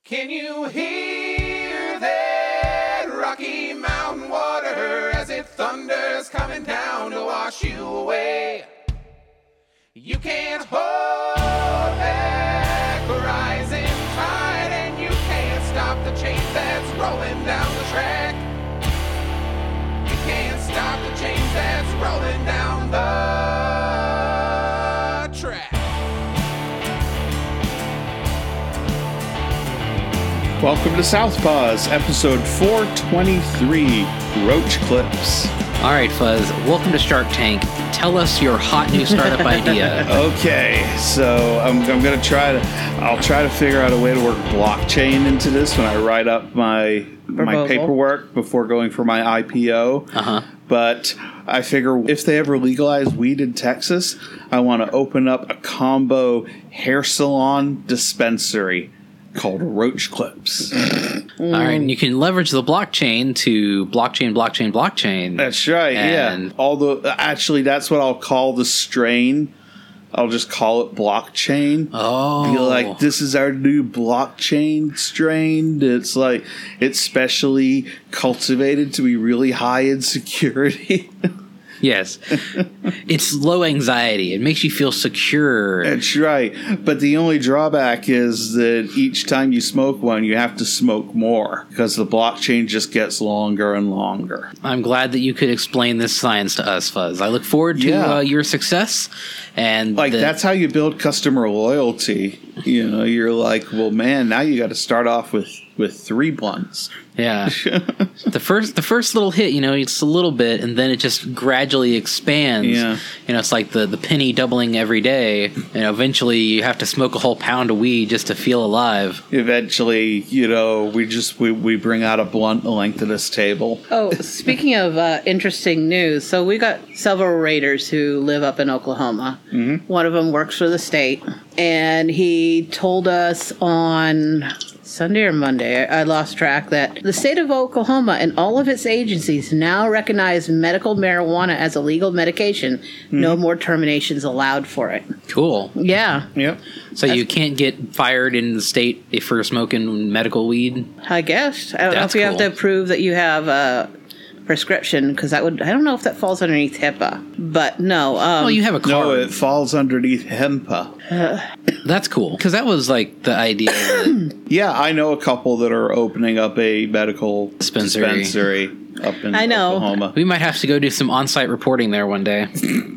Can you hear that Rocky Mountain water as it thunders coming down to wash you away? You can't hold back a rising tide, and you can't stop the change that's rolling down the track. You can't stop the change that's rolling down the track. Welcome to Southpaws, episode 423, Roach Clips. All right, Fuzz, welcome to Shark Tank. Tell us your hot new startup idea. Okay, so I'm going to I'll try to figure out a way to work blockchain into this when I write up my paperwork before going for my IPO. Uh-huh. But I figure if they ever legalize weed in Texas, I want to open up a combo hair salon dispensary called Roach Clips. All right, and you can leverage the blockchain to blockchain. That's right, and actually, that's what I'll call the strain. I'll just call it blockchain. Oh. Be like, this is our new blockchain strain. It's like, it's specially cultivated to be really high in security. Yes. It's low anxiety. It makes you feel secure. That's right. But the only drawback is that each time you smoke one, you have to smoke more because the blockchain just gets longer and longer. I'm glad that you could explain this science to us, Fuzz. I look forward to your success. And that's how you build customer loyalty. You know, you're like, well, man, now you got to start off with 3 blunts. Yeah. The first little hit, you know, it's a little bit, and then it just gradually expands. Yeah. You know, it's like the penny doubling every day. And eventually you have to smoke a whole pound of weed just to feel alive. Eventually, you know, we bring out a blunt the length of this table. Oh, speaking of interesting news, so we got several raiders who live up in Oklahoma. Mm-hmm. One of them works for the state, and he told us on Sunday or Monday, I lost track, that the state of Oklahoma and all of its agencies now recognize medical marijuana as a legal medication. Mm-hmm. No more terminations allowed for it. Cool. Yeah. Yep. So you can't get fired in the state if you're smoking medical weed? I guess. I don't know if you have to prove that you have a prescription, because I don't know if that falls underneath HIPAA, but no. Well, you have a card. No, it falls underneath HEMPA. That's cool, because that was like the idea. Yeah, I know a couple that are opening up a medical dispensary up in Oklahoma. We might have to go do some on-site reporting there one day.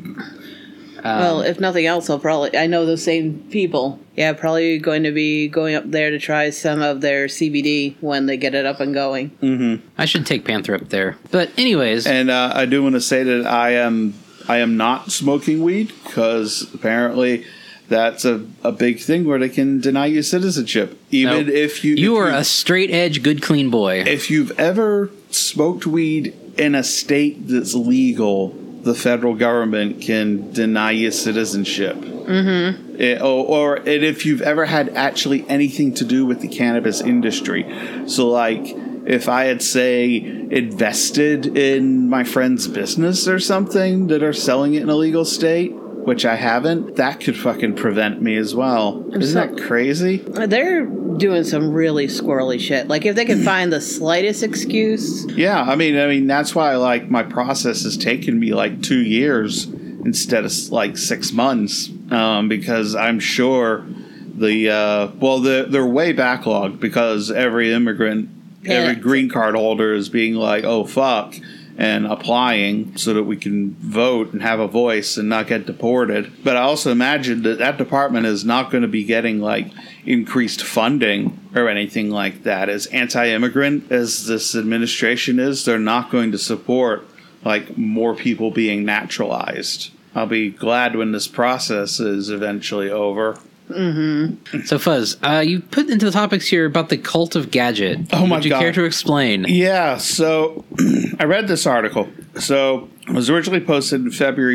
Well, if nothing else, I know those same people. Yeah, probably going to be going up there to try some of their CBD when they get it up and going. Mm-hmm. I should take Panther up there. But anyways. And I do want to say that I am not smoking weed, because apparently that's a big thing where they can deny you citizenship. Even if you are a straight edge, good, clean boy. If you've ever smoked weed in a state that's legal, the federal government can deny you citizenship. Mm-hmm. Or if you've ever had actually anything to do with the cannabis industry. So, like, if I had, say, invested in my friend's business or something that are selling it in a legal state, which I haven't, that could fucking prevent me as well. Isn't that crazy? They're doing some really squirrely shit. Like, if they can find the slightest excuse. Yeah, I mean that's why, like, my process has taken me like 2 years instead of like 6 months, because I'm sure they're way backlogged, because every immigrant, every green card holder is being like, oh fuck, and applying so that we can vote and have a voice and not get deported. But I also imagine that department is not going to be getting like increased funding or anything like that. As anti-immigrant as this administration is, they're not going to support like more people being naturalized. I'll be glad when this process is eventually over. Mm-hmm. So, Fuzz, you put into the topics here about the cult of Gadget. Oh, my God. Would you care to explain? Yeah, so I read this article. So it was originally posted in February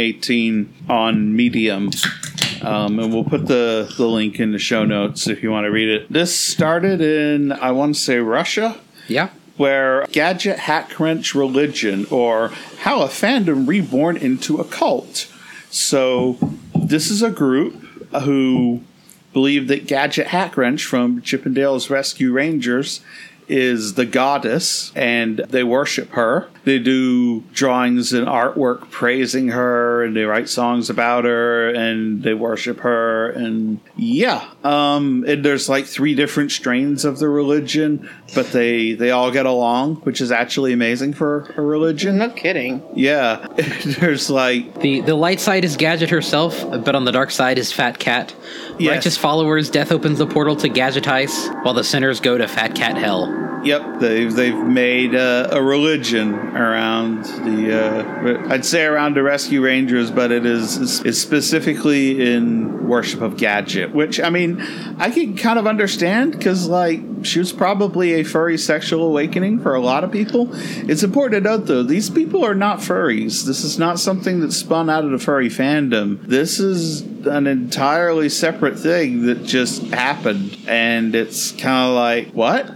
2018 on Medium. And we'll put the link in the show notes if you want to read it. This started in, I want to say, Russia? Yeah. Where Gadget Hack-Wrench Religion, or How a Fandom Reborn into a Cult. So this is a group who believe that Gadget Hackwrench from Chippendale's Rescue Rangers is the goddess, and they worship her. They do drawings and artwork praising her, and they write songs about her, and they worship her, and yeah. And there's like 3 different strains of the religion, but they all get along, which is actually amazing for a religion. No kidding. Yeah. There's like... The light side is Gadget herself, but on the dark side is Fat Cat. Yes. Righteous followers, death opens the portal to Gadgetice, while the sinners go to Fat Cat Hell. Yep, they've made a religion around the I'd say around the Rescue Rangers, but it's specifically in worship of Gadget, which I mean I can kind of understand because like she was probably a furry sexual awakening for a lot of people. It's important to note though, these people are not furries. This is not something that spun out of the furry fandom. This is an entirely separate thing that just happened, and it's kind of like what.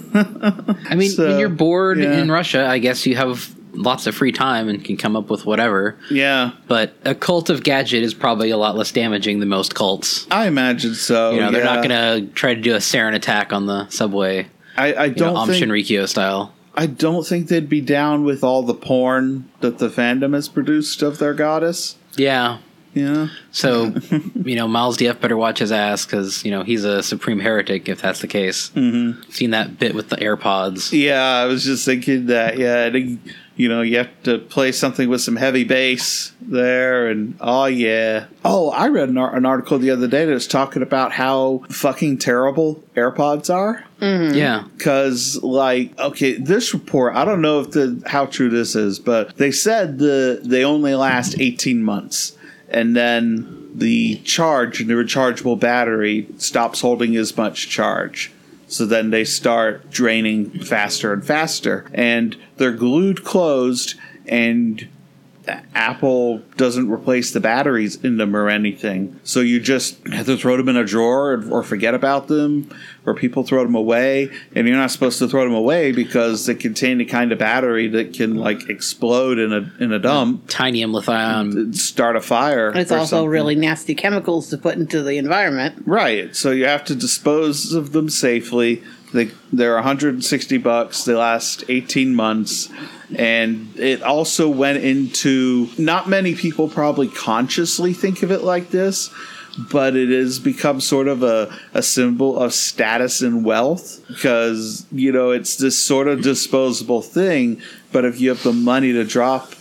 I mean, So, when you're bored yeah. in Russia, I guess you have lots of free time and can come up with whatever. Yeah, But a cult of Gadget is probably a lot less damaging than most cults. I imagine so. They're not going to try to do a sarin attack on the subway. I don't Aum think Shinrikyo style. I don't think they'd be down with all the porn that the fandom has produced of their goddess. Yeah. Yeah. So, Miles DF better watch his ass because, he's a supreme heretic if that's the case. Mm-hmm. Seen that bit with the AirPods. Yeah, I was just thinking that. Yeah, I think, you have to play something with some heavy bass there, and oh yeah. Oh, I read an article the other day that was talking about how fucking terrible AirPods are. Mm-hmm. Yeah. Because, this report, I don't know how true this is, but they said they only last 18 months. And then the charge and the rechargeable battery stops holding as much charge. So then they start draining faster and faster. And they're glued closed, and Apple doesn't replace the batteries in them or anything. So you just have to throw them in a drawer or forget about them, or people throw them away. And you're not supposed to throw them away because they contain the kind of battery that can explode in a dump. Titanium lithium. Start a fire. It's or also something. really nasty chemicals to put into the environment. Right. So you have to dispose of them safely. They're $160. They last 18 months. And it also went into, not many people probably consciously think of it like this, but it has become sort of a symbol of status and wealth because, it's this sort of disposable thing. But if you have the money to drop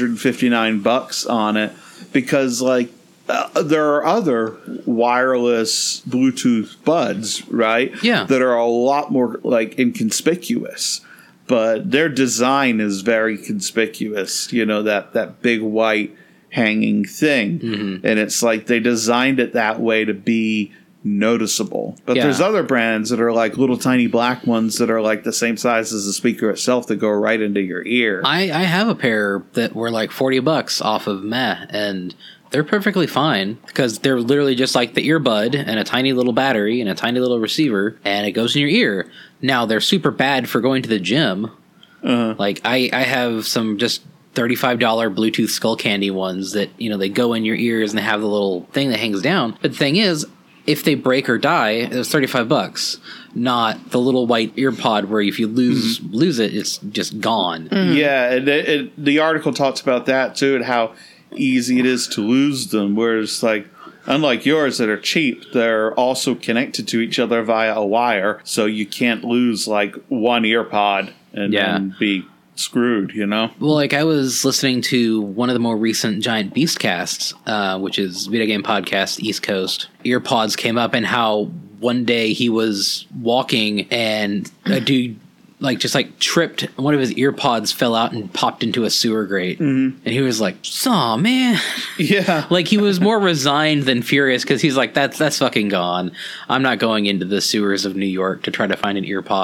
$159 on it, because there are other wireless Bluetooth buds, right? Yeah. That are a lot more inconspicuous. But their design is very conspicuous, that big white hanging thing. Mm-hmm. And it's they designed it that way to be noticeable. But there's other brands that are little tiny black ones that are the same size as the speaker itself that go right into your ear. I have a pair that were $40 off of Meh, and they're perfectly fine because they're literally just like the earbud and a tiny little battery and a tiny little receiver, and it goes in your ear. Now, they're super bad for going to the gym. Uh-huh. I have some just $35 Bluetooth Skull Candy ones that, they go in your ears and they have the little thing that hangs down. But the thing is, if they break or die, it was $35, not the little white ear pod where if you lose it, it's just gone. Mm-hmm. Yeah, and the article talks about that too, and how easy it is to lose them, whereas unlike yours that are cheap, they're also connected to each other via a wire, so you can't lose one ear pod and be screwed, Well, I was listening to one of the more recent Giant Beast casts, which is video game podcast East Coast. Earpods came up, and how one day he was walking and a dude tripped, one of his ear pods fell out and popped into a sewer grate. Mm-hmm. And he was like, "Saw, man." Yeah. He was more resigned than furious because he's like, that's fucking gone. I'm not going into the sewers of New York to try to find an ear pod.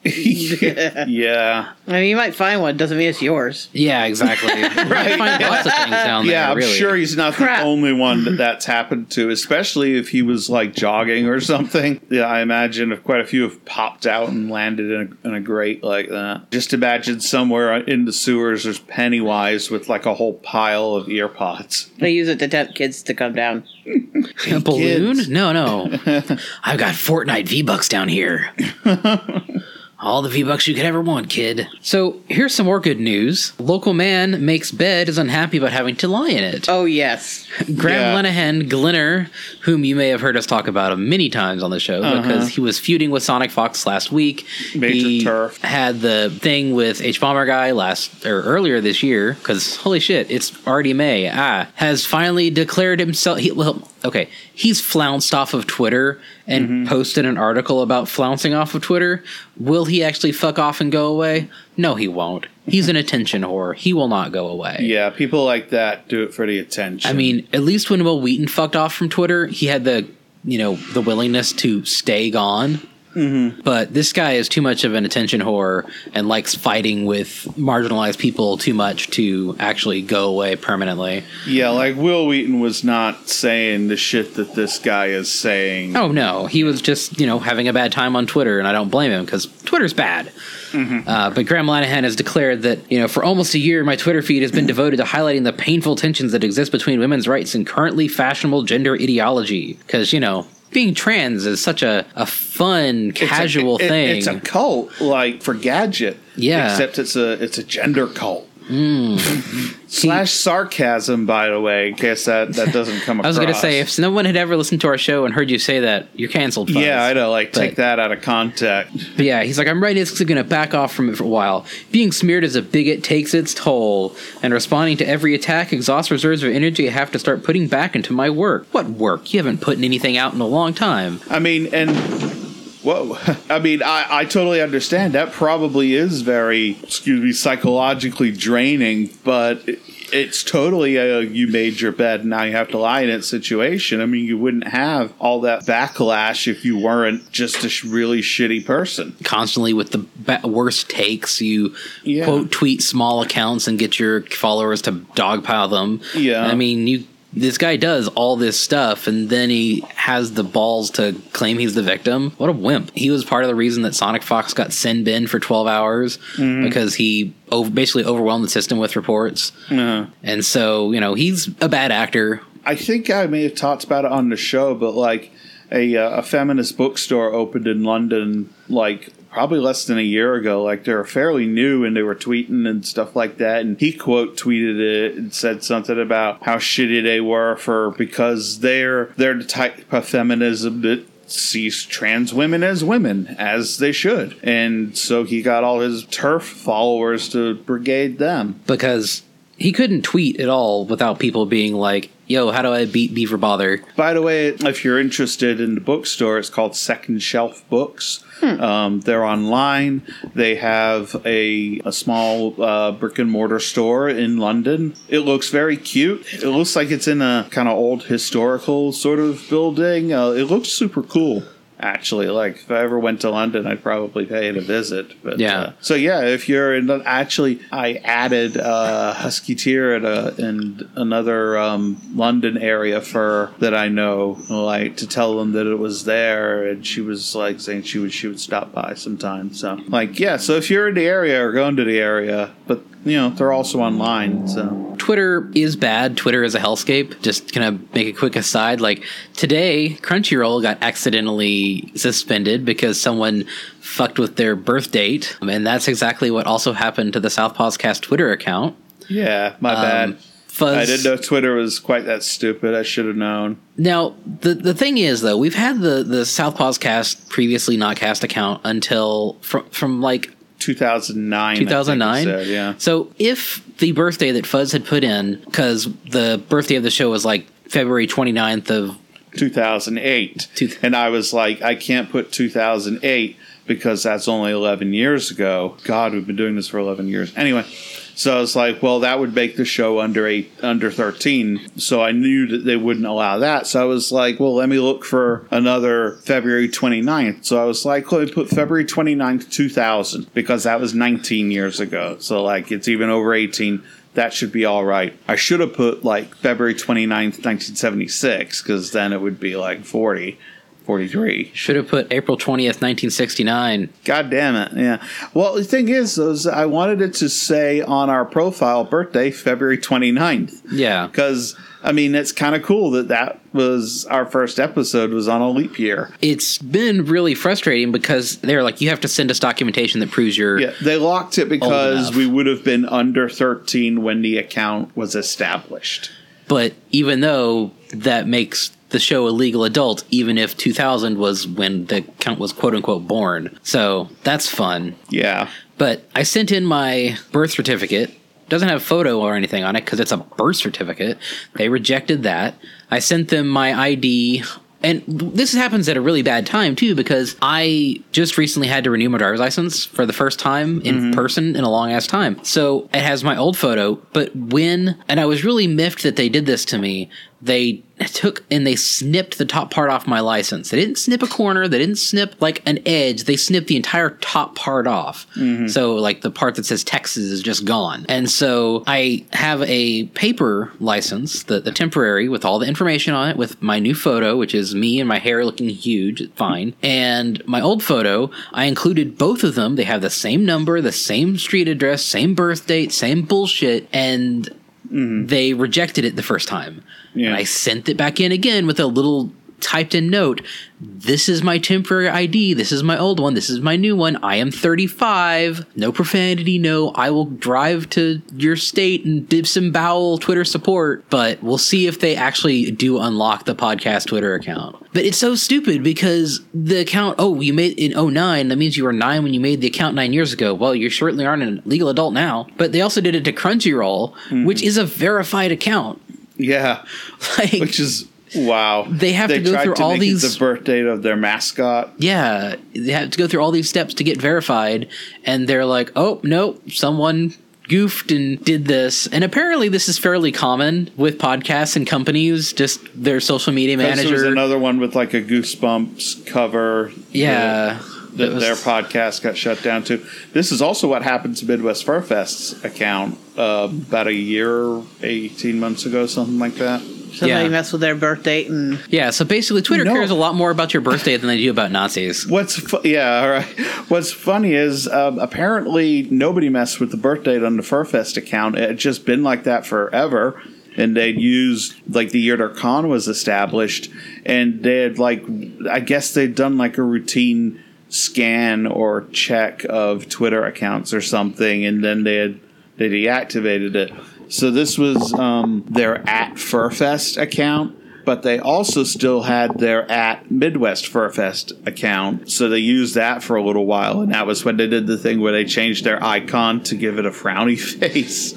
Yeah. I mean, you might find one. Doesn't mean it's yours. Yeah, exactly. Right. You find lots of things down there. Yeah, I'm really. sure he's not Crap. the only one that's happened to, especially if he was like jogging or something. Yeah, I imagine if quite a few have popped out and landed in a grate like that. Just imagine somewhere in the sewers there's Pennywise with like a whole pile of ear pods. They use it to tempt kids to come down. A balloon? Kids. No. I've got Fortnite V-Bucks down here. All the V-Bucks you could ever want, kid. So, here's some more good news. Local man makes bed is unhappy about having to lie in it. Oh, yes. Graham Yeah. Lenehan Glinner, whom you may have heard us talk about many times on the show because he was feuding with Sonic Fox last week. Major he turf. had the thing with H-Bomber Guy earlier this year because holy shit, it's already May. Has finally declared himself. He's flounced off of Twitter and posted an article about flouncing off of Twitter. Will he actually fuck off and go away? No, he won't. He's an attention whore. He will not go away. Yeah, people like that do it for the attention. I mean, at least when Will Wheaton fucked off from Twitter, he had the willingness to stay gone. Mm-hmm. But this guy is too much of an attention whore and likes fighting with marginalized people too much to actually go away permanently. yeah, like Will Wheaton was not saying the shit that this guy is saying. Oh, no. He was just, having a bad time on Twitter, and I don't blame him because Twitter's bad. But Graham Linehan has declared that, for almost a year, my Twitter feed has been devoted to highlighting the painful tensions that exist between women's rights and currently fashionable gender ideology. Because, being trans is such a fun, casual thing. It's a cult, like for Gadget. Yeah. Except it's a gender cult. Slash sarcasm, by the way, in case that doesn't come across. I was going to say, if no one had ever listened to our show and heard you say that, you're canceled. Fuzz. Yeah, I know. Like, But- take that out of context. But yeah, he's like, I'm writing this because I'm going to back off from it for a while. Being smeared as a bigot takes its toll, and responding to every attack exhausts reserves of energy I have to start putting back into my work. What work? You haven't put anything out in a long time. I mean, and whoa, I mean, I totally understand. That probably is very, psychologically draining, but it's totally a you made your bed, now you have to lie in it situation. I mean, you wouldn't have all that backlash if you weren't just a really shitty person. Constantly with the worst takes, you Yeah. quote tweet small accounts and get your followers to dogpile them. Yeah. I mean, this guy does all this stuff, and then he has the balls to claim he's the victim. What a wimp. He was part of the reason that Sonic Fox got sin binned for 12 hours because he basically overwhelmed the system with reports. And so, he's a bad actor. I think I may have talked about it on the show, but like a feminist bookstore opened in London, like probably less than a year ago. Like they're fairly new and they were tweeting and stuff like that. And he quote tweeted it and said something about how shitty they were because they're the type of feminism that sees trans women, as they should. And so he got all his TERF followers to brigade them. Because he couldn't tweet at all without people being like, yo, how do I beat Beaver Bother? By the way, if you're interested in the bookstore, it's called Second Shelf Books. They're online. They have a small brick and mortar store in London. It looks very cute. It looks like it's in a kind of old historical sort of building. It looks super cool. Actually, like if I ever went to London, I'd probably pay it a visit. But Yeah. so yeah, if you're in, I added Husky Tear in another London area that I know, like to tell them that it was there, and she was like saying she would stop by sometime. So like yeah, so if you're in the area or going to the area, but they're also online. So Twitter is bad. Twitter is a hellscape. Just gonna make a quick aside. Like today, Crunchyroll got accidentally suspended because someone fucked with their birth date, and that's exactly what also happened to the South Podcast Twitter account. yeah, my bad. Fuzz. I didn't know Twitter was quite that stupid. I should have known. Now, the thing is, though, we've had the South Podcast previously not cast account until from like 2009. 2009? I think it said, yeah. So if the birthday that Fuzz had put in, because the birthday of the show was like February 29th of 2008. And I was like, I can't put 2008 because that's only 11 years ago. God, we've been doing this for 11 years. Anyway, so I was like, well, that would make the show under 13. So I knew that they wouldn't allow that. So I was like, well, let me look for another February 29th. So I was like, let me put February 29th, 2000, because that was 19 years ago. So like, it's even over 18. That should be all right. I should have put like February 29th, 1976, because then it would be like 43. Should have put April 20th, 1969. God damn it. Yeah. Well, the thing is I wanted it to say on our profile birthday, February 29th. Yeah. Because, I mean, it's kind of cool that was our first episode was on a leap year. It's been really frustrating because they're like, you have to send us documentation that proves you're... Yeah, they locked it because we would have been under 13 when the account was established. But even though that makes the show a legal adult, even if 2000 was when the account was quote-unquote born. So that's fun. Yeah. But I sent in my birth certificate. Doesn't have a photo or anything on it because it's a birth certificate. They rejected that. I sent them my ID. And this happens at a really bad time, too, because I just recently had to renew my driver's license for the first time in person in a long-ass time. So it has my old photo, but and I was really miffed that they did this to me, they took and they snipped the top part off my license. They didn't snip a corner. They didn't snip like an edge. They snipped the entire top part off. So like the part that says Texas is just gone. And so I have a paper license, the temporary with all the information on it with my new photo, which is me and my hair looking huge, fine. And my old photo, I included both of them. They have the same number, the same street address, same birth date, same bullshit. And they rejected it the first time. Yeah. And I sent it back in again with a little typed in note. This is my temporary ID. This is my old one. This is my new one. I am 35. No profanity. No, I will drive to your state and disembowel Twitter support. But we'll see if they actually do unlock the podcast Twitter account. But it's so stupid because the account, you made in 09. That means you were 9 when you made the account 9 years ago. Well, you certainly aren't a legal adult now. But they also did it to Crunchyroll, which is a verified account. Yeah. Which is... Wow. They have to go through all these... the birth date of their mascot. Yeah. They have to go through all these steps to get verified. And they're like, oh, no, someone goofed and did this. And apparently this is fairly common with podcasts and companies, just their social media manager. There was another one with like a Goosebumps cover. Yeah. Their podcast got shut down too. This is also what happened to Midwest Fur Fest's account about a year, 18 months ago, something like that. Somebody messed with their birth date and... Yeah, so basically Twitter cares a lot more about your birthday than they do about Nazis. What's funny is apparently nobody messed with the birth date on the Furfest account. It had just been like that forever. And they'd used, like, the year their con was established. And they had, like, I guess they'd done, like, a routine scan or check of Twitter accounts or something. And then they deactivated it. So this was their @Furfest account, but they also still had their @Midwest Furfest account. So they used that for a little while, and that was when they did the thing where they changed their icon to give it a frowny face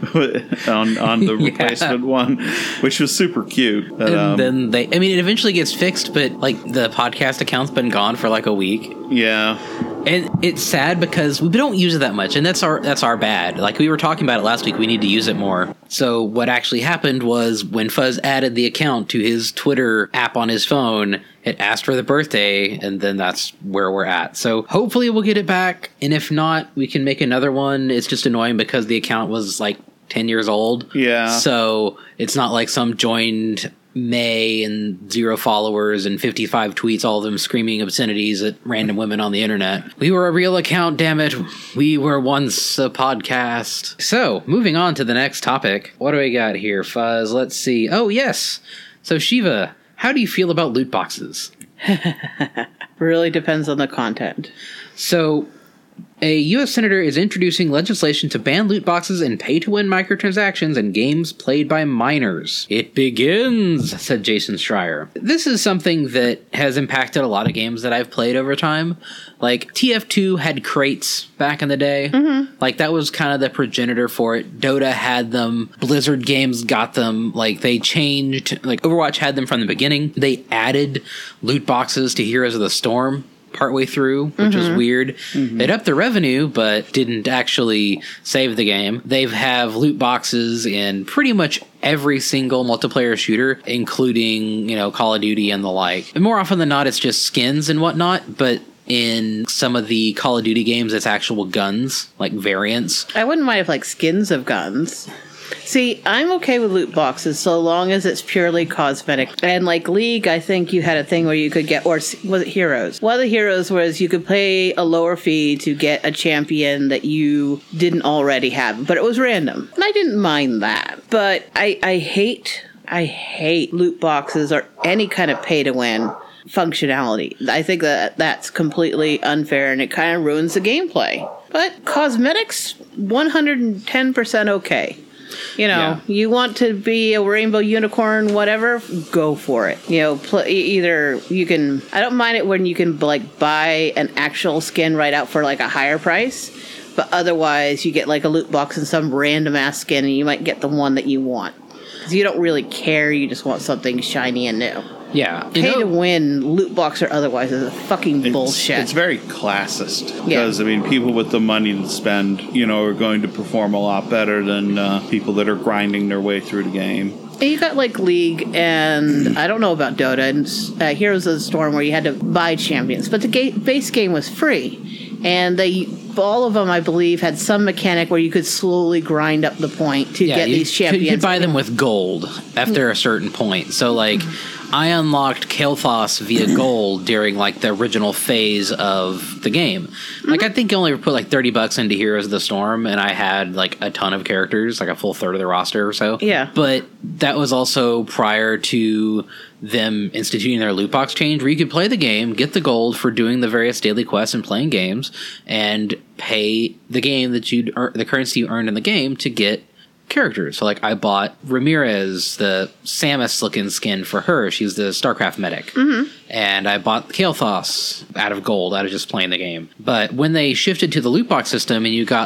on the replacement one, which was super cute. But, and then it eventually gets fixed, but like the podcast account's been gone for like a week. Yeah. And it's sad because we don't use it that much, and that's our bad. Like we were talking about it last week, we need to use it more. So what actually happened was when Fuzz added the account to his Twitter app on his phone, it asked for the birthday, and then that's where we're at. So hopefully we'll get it back, and if not, we can make another one. It's just annoying because the account was like 10 years old. Yeah. So it's not like some joined May and 0 followers and 55 tweets, all of them screaming obscenities at random women on the internet. We were a real account, damn it. We were once a podcast. So, moving on to the next topic. What do we got here, Fuzz? Let's see. Oh, yes. So, Shiva, how do you feel about loot boxes? Really depends on the content. So, A U.S. senator is introducing legislation to ban loot boxes and pay-to-win microtransactions in games played by minors. It begins, said Jason Schreier. This is something that has impacted a lot of games that I've played over time. Like, TF2 had crates back in the day. Mm-hmm. Like, that was kind of the progenitor for it. Dota had them. Blizzard games got them. Like, they changed. Like, Overwatch had them from the beginning. They added loot boxes to Heroes of the Storm partway through, which was weird. It upped the revenue, but didn't actually save the game. They have loot boxes in pretty much every single multiplayer shooter, including, Call of Duty and the like. And more often than not, it's just skins and whatnot, but in some of the Call of Duty games, it's actual guns, like variants. I wouldn't mind if, skins of guns. See, I'm okay with loot boxes so long as it's purely cosmetic. And League, I think you had a thing where you could get, or was it Heroes? One of the Heroes was you could pay a lower fee to get a champion that you didn't already have, but it was random. And I didn't mind that. But I hate loot boxes or any kind of pay to win functionality. I think that that's completely unfair and it kind of ruins the gameplay. But cosmetics, 110% okay. You want to be a rainbow unicorn, whatever, go for it. Either you can, I don't mind it when you can buy an actual skin right out for a higher price, but otherwise you get a loot box and some random ass skin and you might get the one that you want. Because you don't really care, you just want something shiny and new. Yeah. Pay to win, loot box or otherwise, is a fucking bullshit. It's very classist. Because, people with the money to spend, are going to perform a lot better than people that are grinding their way through the game. And you got League and I don't know about Dota and Heroes of the Storm where you had to buy champions. But the base game was free. And all of them, I believe, had some mechanic where you could slowly grind up the point to get these champions. You could buy them with gold after a certain point. So, I unlocked Kael'thas via gold during the original phase of the game. I think I only put $30 into Heroes of the Storm, and I had a ton of characters, a full third of the roster or so. Yeah. But that was also prior to them instituting their loot box change, where you could play the game, get the gold for doing the various daily quests and playing games, and pay the game that the currency you earned in the game to get characters. So I bought Ramirez, the Samus looking skin for her. She's the StarCraft medic. Mm-hmm. And I bought Kael'thas out of gold, out of just playing the game. But when they shifted to the loot box system and you got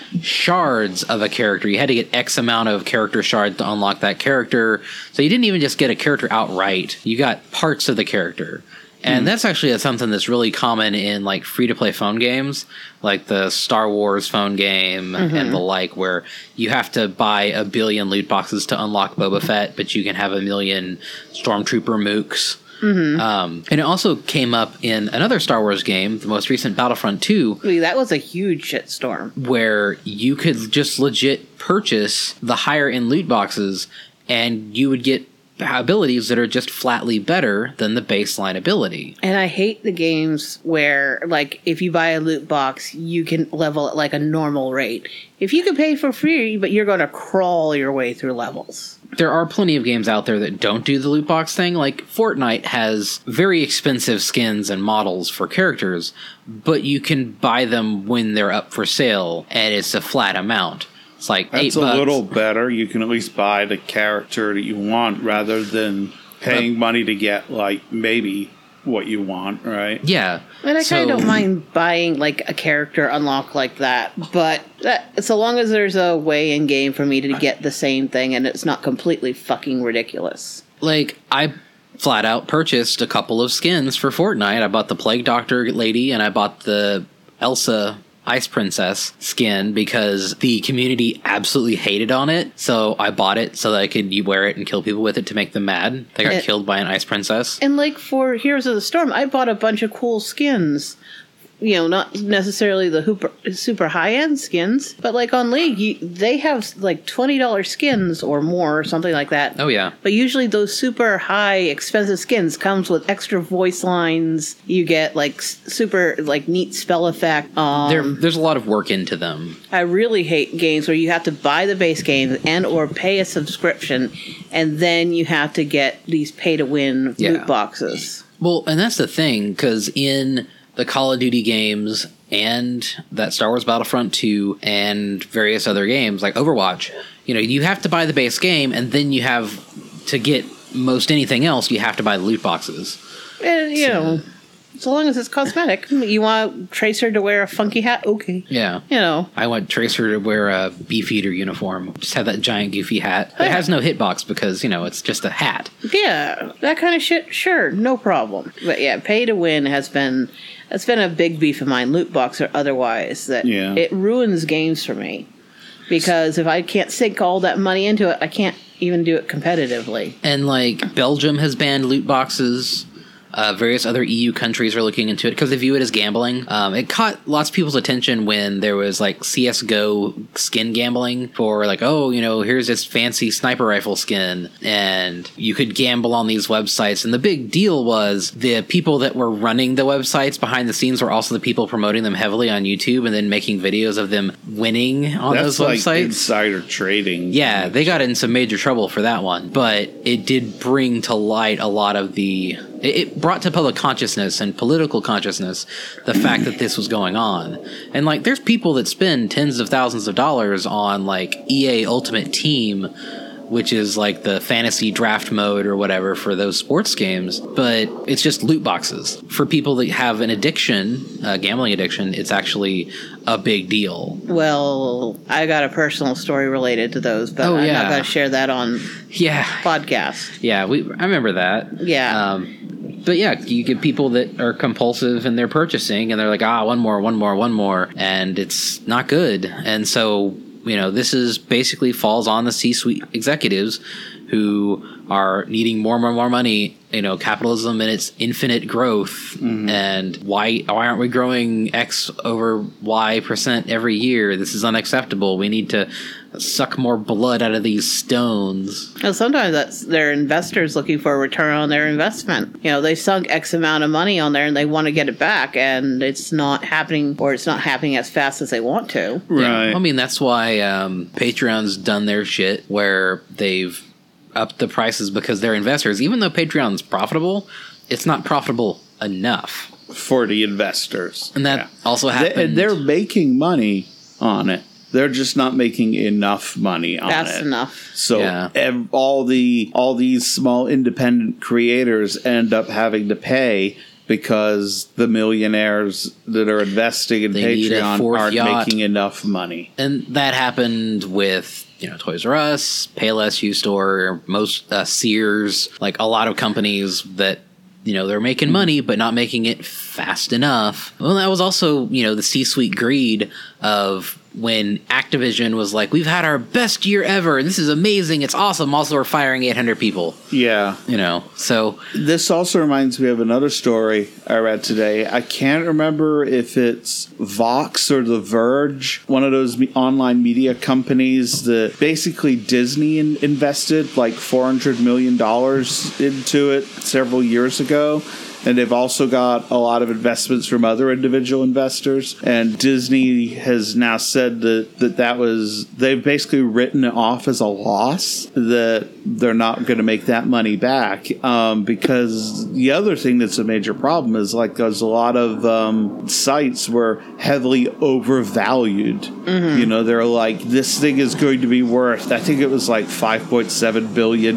shards of a character, you had to get X amount of character shards to unlock that character. So you didn't even just get a character outright. You got parts of the character. And that's actually something that's really common in free-to-play phone games, like the Star Wars phone game and the where you have to buy 1 billion loot boxes to unlock Boba Fett, but you can have 1 million Stormtrooper mooks. Mm-hmm. And it also came up in another Star Wars game, the most recent Battlefront 2. That was a huge shitstorm. Where you could just legit purchase the higher-end loot boxes, and you would get abilities that are just flatly better than the baseline ability. And I hate the games where, if you buy a loot box, you can level at a normal rate. If you can pay for free, but you're going to crawl your way through levels. There are plenty of games out there that don't do the loot box thing. Fortnite has very expensive skins and models for characters, but you can buy them when they're up for sale, and it's a flat amount. It's $8. That's a little better. You can at least buy the character that you want rather than paying money to get maybe what you want, right? Yeah. And I kind of don't mind buying a character unlock like that, but so long as there's a way in game for me to get the same thing and it's not completely fucking ridiculous. I flat out purchased a couple of skins for Fortnite. I bought the Plague Doctor lady and I bought the Elsa Ice Princess skin because the community absolutely hated on it. So I bought it so that I could wear it and kill people with it to make them mad. They got killed by an Ice Princess. And for Heroes of the Storm, I bought a bunch of cool skins. Not necessarily the super high-end skins, but on League, they have $20 skins or more or something like that. Oh, yeah. But usually those super high, expensive skins comes with extra voice lines. You get super neat spell effect. There's a lot of work into them. I really hate games where you have to buy the base game and or pay a subscription, and then you have to get these pay-to-win loot boxes. Well, and that's the thing, because in the Call of Duty games and that Star Wars Battlefront 2 and various other games like Overwatch, you have to buy the base game, and then you have to get most anything else, you have to buy the loot boxes. And, so long as it's cosmetic. You want Tracer to wear a funky hat? Okay. Yeah. I want Tracer to wear a Beefeater uniform. Just have that giant goofy hat. It has no hitbox because, it's just a hat. Yeah. That kind of shit, sure. No problem. But yeah, pay to win has been a big beef of mine, loot box or otherwise, that it ruins games for me. Because if I can't sink all that money into it, I can't even do it competitively. And, Belgium has banned loot boxes. Various other EU countries are looking into it because they view it as gambling. It caught lots of people's attention when there was CSGO skin gambling for here's this fancy sniper rifle skin, and you could gamble on these websites. And the big deal was the people that were running the websites behind the scenes were also the people promoting them heavily on YouTube and then making videos of them winning on those websites. Like insider trading. Yeah, they got in some major trouble for that one, but it did bring to light a lot of it brought to public consciousness and political consciousness the fact that this was going on. And there's people that spend tens of thousands of dollars on EA Ultimate Team, which is the fantasy draft mode or whatever for those sports games, but it's just loot boxes. For people that have an addiction, a gambling addiction, it's actually a big deal. Well, I got a personal story related to those, but I'm not going to share that on podcast. Yeah, I remember that. Yeah. But yeah, you get people that are compulsive in their purchasing, and they're like, one more, and it's not good. And so, this is basically falls on the C-suite executives who are needing more money. Capitalism and its infinite growth, and why aren't we growing X over Y % every year? This is unacceptable. We need to suck more blood out of these stones. Well, sometimes that's their investors looking for a return on their investment. They sunk X amount of money on there and they want to get it back, and it's not happening, or it's not happening as fast as they want to. Right. Yeah. That's why Patreon's done their shit where they've upped the prices because they're investors. Even though Patreon's profitable, it's not profitable enough for the investors. And that also happened. They're making money on it. They're just not making enough money on it. That's enough. So all these small independent creators end up having to pay because the millionaires that are investing in Patreon aren't making enough money. And that happened with Toys R Us, Payless U-Store, most Sears, a lot of companies that they're making money but not making it fast enough. Well, that was also the C-suite greed of when Activision was like, we've had our best year ever, this is amazing, it's awesome, also we're firing 800 people. Yeah. So this also reminds me of another story I read today. I can't remember if it's Vox or The Verge, one of those online media companies that basically Disney invested $400 million into it several years ago. And they've also got a lot of investments from other individual investors. And Disney has now said they've basically written it off as a loss, that they're not going to make that money back. Because the other thing that's a major problem is there's a lot of sites were heavily overvalued. Mm-hmm. They're like, this thing is going to be worth, I think it was $5.7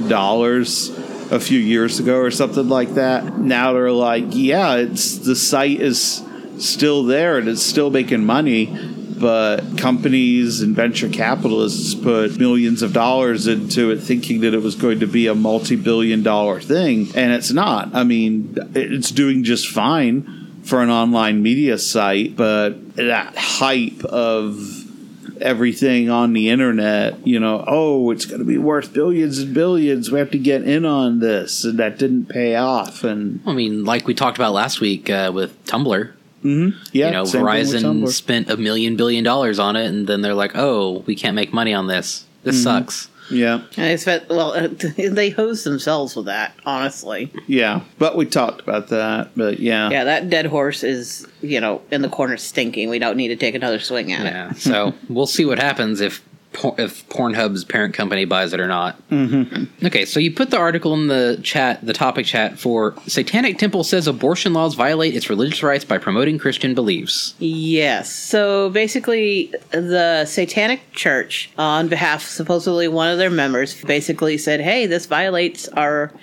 billion a few years ago or something like that. Now they're like, the site is still there and it's still making money, but companies and venture capitalists put millions of dollars into it thinking that it was going to be a multi-billion-dollar thing, and it's not. It's doing just fine for an online media site, but that hype of everything on the internet, it's going to be worth billions and billions, we have to get in on this, and that didn't pay off. And like we talked about last week with Tumblr. Mm-hmm. Yeah, Verizon spent $1 billion on it, and then they're like, oh, we can't make money on this sucks. Yeah. And they hose themselves with that, honestly. Yeah, but we talked about that, but yeah. Yeah, that dead horse is, in the corner stinking. We don't need to take another swing at it. So we'll see what happens if if Pornhub's parent company buys it or not. Mm-hmm. Okay, so you put the article in the chat, the topic chat for Satanic Temple says abortion laws violate its religious rights by promoting Christian beliefs. Yes. So basically, the Satanic Church, on behalf, supposedly one of their members, basically said, hey, this violates our,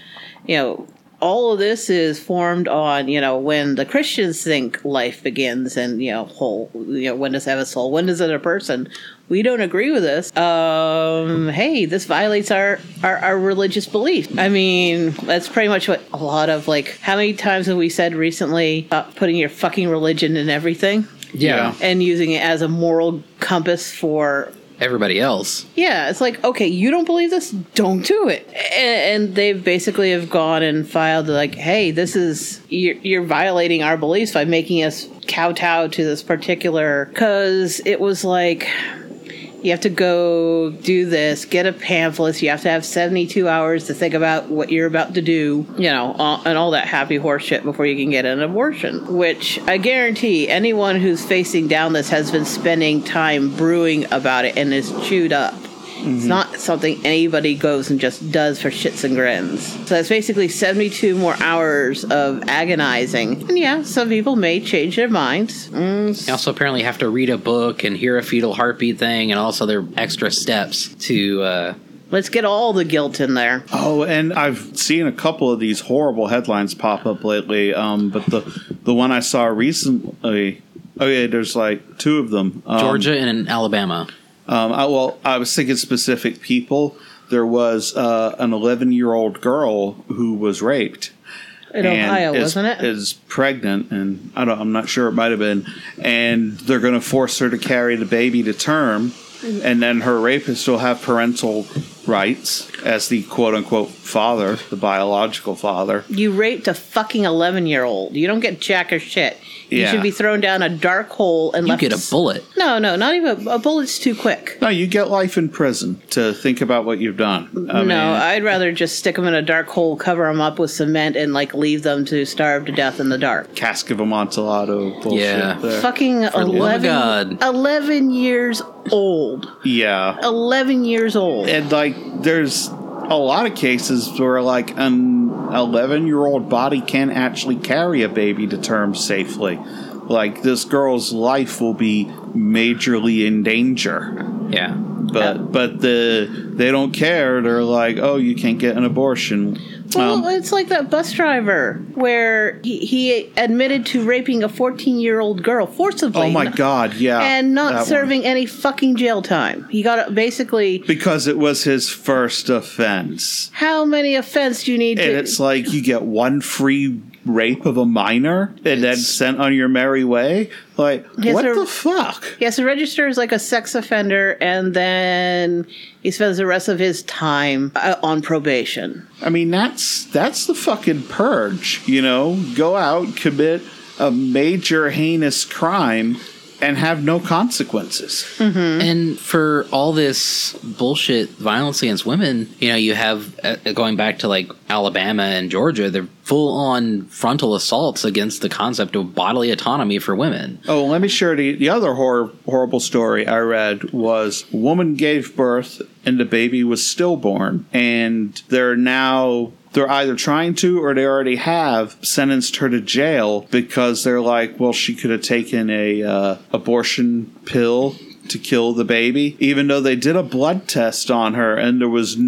all of this is formed on, when the Christians think life begins and, when does it have a soul? When does it a person? We don't agree with this. Hey, this violates our religious belief. I mean, that's pretty much what a lot of, how many times have we said recently about putting your fucking religion in everything? Yeah. And using it as a moral compass for everybody else. Yeah, it's like, okay, you don't believe this? Don't do it. And they basically have gone and filed hey, this is, you're violating our beliefs by making us kowtow to this particular, because it was you have to go do this, get a pamphlet, you have to have 72 hours to think about what you're about to do, and all that happy horse shit before you can get an abortion, which I guarantee anyone who's facing down this has been spending time brewing about it and is chewed up. Mm-hmm. It's not something anybody goes and just does for shits and grins. So that's basically 72 more hours of agonizing. And yeah, some people may change their minds. You also apparently have to read a book and hear a fetal heartbeat thing, and also there are extra steps to... Let's get all the guilt in there. Oh, and I've seen a couple of these horrible headlines pop up lately, but the one I saw recently... Okay, there's two of them. Georgia and Alabama. I was thinking specific people. There was an 11-year-old girl who was raped. In Ohio, wasn't it? Is pregnant, and I'm not sure, it might have been. And they're going to force her to carry the baby to term, and then her rapist will have parental rights as the quote-unquote father, the biological father. You raped a fucking 11-year-old. You don't get jack or shit. You should be thrown down a dark hole and left... You get a bullet. No, not even... A bullet's too quick. No, you get life in prison to think about what you've done. I'd rather just stick them in a dark hole, cover them up with cement, and, leave them to starve to death in the dark. Cask of Amontillado bullshit. Yeah. There. Fucking 11 years old. Yeah. 11 years old. And, there's a lot of cases where, an 11-year-old body can actually carry a baby to term safely. This girl's life will be majorly in danger. Yeah. But they don't care. They're oh, you can't get an abortion. Well, it's like that bus driver where he admitted to raping a 14-year-old girl forcibly. Oh, my God, yeah. And not serving any fucking jail time. He got basically... Because it was his first offense. How many offenses do you need to... And it's you get one free rape of a minor and then sent on your merry way? What the fuck? He has to register as a sex offender, and then he spends the rest of his time on probation. I mean, that's the fucking purge, Go out, commit a major heinous crime, and have no consequences. Mm-hmm. And for all this bullshit violence against women, you have, going back to Alabama and Georgia, they're full-on frontal assaults against the concept of bodily autonomy for women. Oh, let me share the other horrible story I read was a woman gave birth and the baby was stillborn, and they're either trying to or they already have sentenced her to jail because they're well, she could have taken a abortion pill to kill the baby, even though they did a blood test on her and there was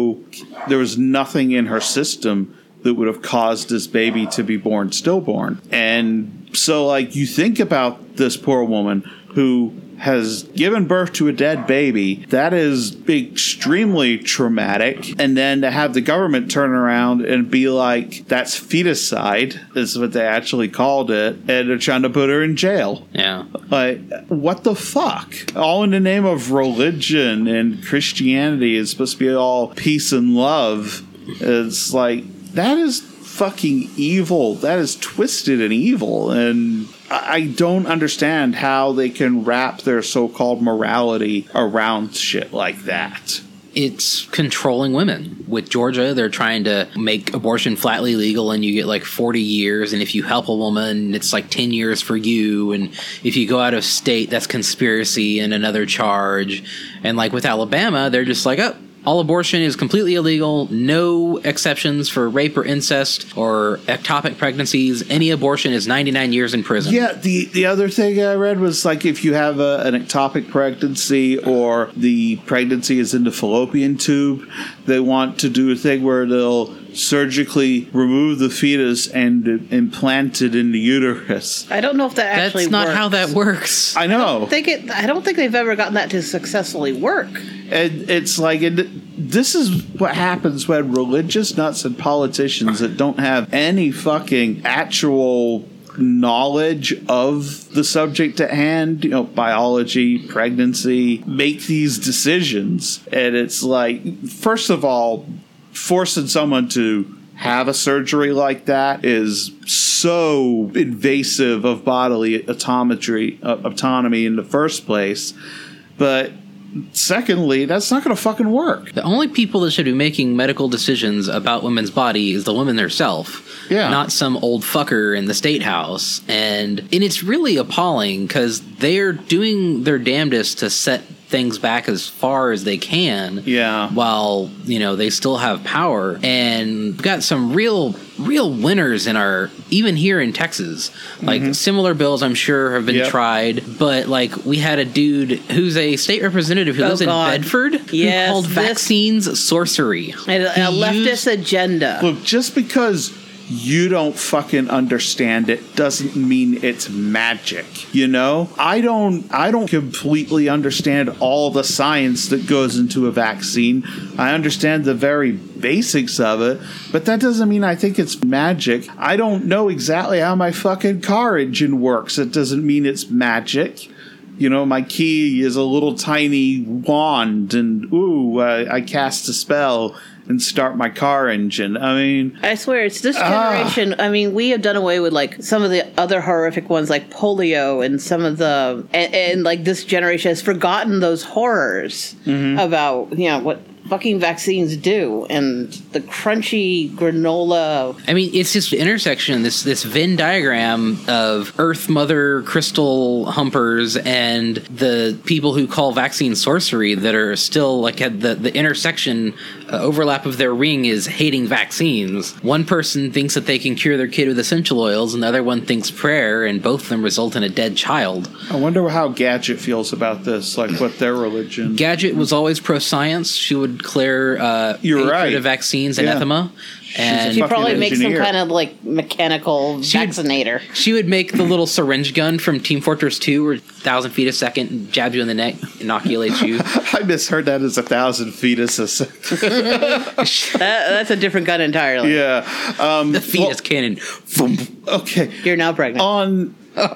nothing in her system that would have caused this baby to be born stillborn. And so, you think about this poor woman who has given birth to a dead baby. That is extremely traumatic. And then to have the government turn around and be that's feticide, is what they actually called it, and they're trying to put her in jail. Yeah. What the fuck? All in the name of religion and Christianity is supposed to be all peace and love. It's that is fucking evil. That is twisted and evil. And I don't understand how they can wrap their so-called morality around shit like that. it's controlling women. With Georgia, they're trying to make abortion flatly legal, and you get like 40 years. And if you help a woman, it's like 10 years for you. And if you go out of state, that's conspiracy and another charge. And like with Alabama, they're just like, oh, all abortion is completely illegal. No exceptions for rape or incest or ectopic pregnancies. Any abortion is 99 years in prison. Yeah, the other thing I read was like if you have an ectopic pregnancy or the pregnancy is in the fallopian tube, they want to do a thing where they'll surgically remove the fetus and implant it in the uterus. I don't know if that actually That's not works. how that works. I know. I don't think they've ever gotten that to successfully work. And it's like, this is what happens when religious nuts and politicians that don't have any fucking actual knowledge of the subject at hand, biology, pregnancy, make these decisions. And it's like, first of all, forcing someone to have a surgery like that is so invasive of bodily autonomy in the first place. But secondly, that's not going to fucking work. The only people that should be making medical decisions about women's body is the woman herself. Yeah. Not some old fucker in the state house. And it's really appalling because they're doing their damnedest to set things back as far as they can. Yeah. While, they still have power. And we've got some real winners even here in Texas. Like similar bills I'm sure have been tried, but like we had a dude who's a state representative who lives in Bedford who called vaccines sorcery. A leftist agenda. Look, just because you don't fucking understand it doesn't mean it's magic. I don't completely understand all the science that goes into a vaccine. I understand the very basics of it, but that doesn't mean I think it's magic. I don't know exactly how my fucking car engine works. It doesn't mean it's magic. My key is a little tiny wand and I cast a spell and start my car engine. I mean, I swear it's this generation. I mean, we have done away with like some of the other horrific ones like polio and some of the and like this generation has forgotten those horrors about what fucking vaccines do and the crunchy granola. I mean, it's this intersection, this Venn diagram of Earth Mother crystal humpers and the people who call vaccine sorcery that are still like at the intersection overlap of their ring is hating vaccines. One person thinks that they can cure their kid with essential oils, and the other one thinks prayer, and both of them result in a dead child. I wonder how Gadget feels about this, like what their religion. Gadget was always pro-science. She would declare You're right. of vaccines anathema. And She probably makes some engineer. kind of like mechanical vaccinator. She would make the little syringe gun from Team Fortress 2 where 1,000 feet a second jabs you in the neck, inoculates you. I misheard that as 1,000 fetus a second. That's a different gun entirely. Yeah. The fetus cannon. Okay. You're now pregnant. On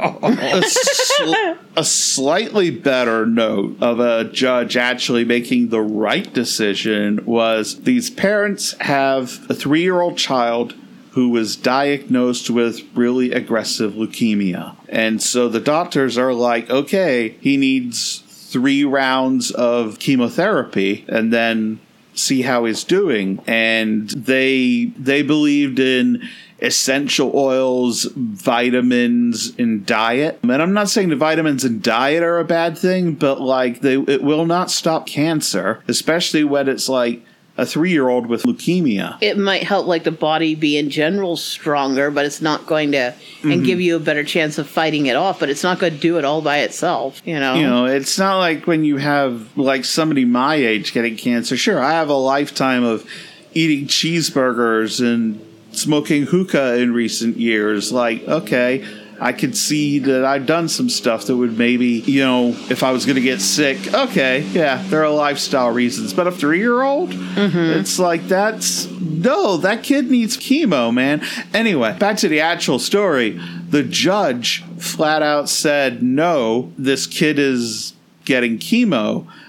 a slightly better note of a judge actually making the right decision was these parents have a 3-year-old child who was diagnosed with really aggressive leukemia. And so the doctors are like, okay, he needs 3 rounds of chemotherapy and then see how he's doing. And they believed in essential oils, vitamins, and diet. And I'm not saying the vitamins and diet are a bad thing, but like it will not stop cancer, especially when it's like a 3-year-old with leukemia. It might help like the body be in general stronger, but it's not going to and give you a better chance of fighting it off, but it's not going to do it all by itself, It's not like when you have like somebody my age getting cancer. Sure, I have a lifetime of eating cheeseburgers and smoking hookah in recent years. Like, okay, I could see that I've done some stuff that would maybe, if I was going to get sick, okay, yeah, there are lifestyle reasons. But a 3-year-old, it's like that kid needs chemo, man. Anyway, back to the actual story. The judge flat out said, no, this kid is getting chemo.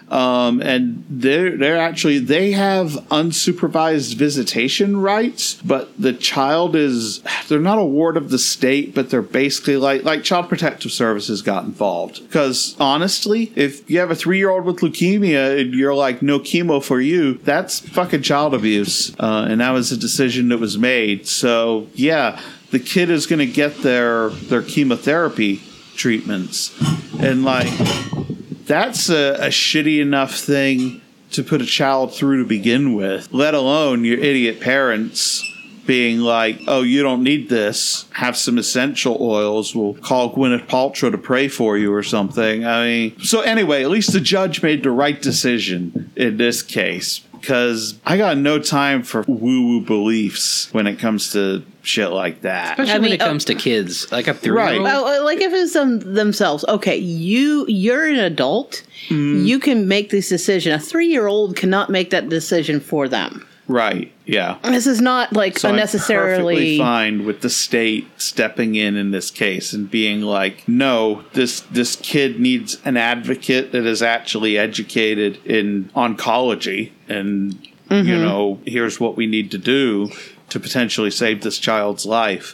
And they're actually, they have unsupervised visitation rights, but the child they're not a ward of the state, but they're basically like Child Protective Services got involved. Because honestly, if you have a 3-year-old with leukemia and you're like, no chemo for you, that's fucking child abuse. And that was a decision that was made. So yeah, the kid is going to get their chemotherapy treatments. And like, that's a shitty enough thing to put a child through to begin with, let alone your idiot parents being like, oh, you don't need this. Have some essential oils. We'll call Gwyneth Paltrow to pray for you or something. I mean, so anyway, at least the judge made the right decision in this case, because I got no time for woo-woo beliefs when it comes to shit like that. Especially when it comes to kids, like a 3-year-old. Well, like if it's themselves. Okay, you're an adult. You can make this decision. A 3-year-old cannot make that decision for them. Right. Yeah. This is not like so unnecessarily. I'm perfectly fine with the state stepping in this case and being like, no, this kid needs an advocate that is actually educated in oncology, and you know, here's what we need to do to potentially save this child's life.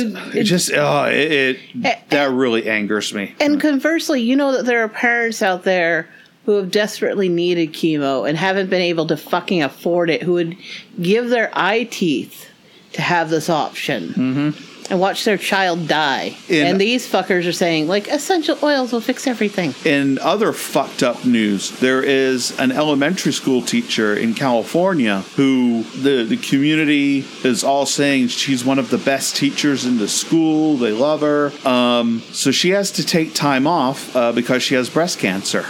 That really angers me. And conversely, you know that there are parents out there who have desperately needed chemo and haven't been able to fucking afford it, who would give their eye teeth to have this option and watch their child die. And these fuckers are saying, like, essential oils will fix everything. In other fucked up news, there is an elementary school teacher in California who the community is all saying she's one of the best teachers in the school. They love her. So she has to take time off because she has breast cancer.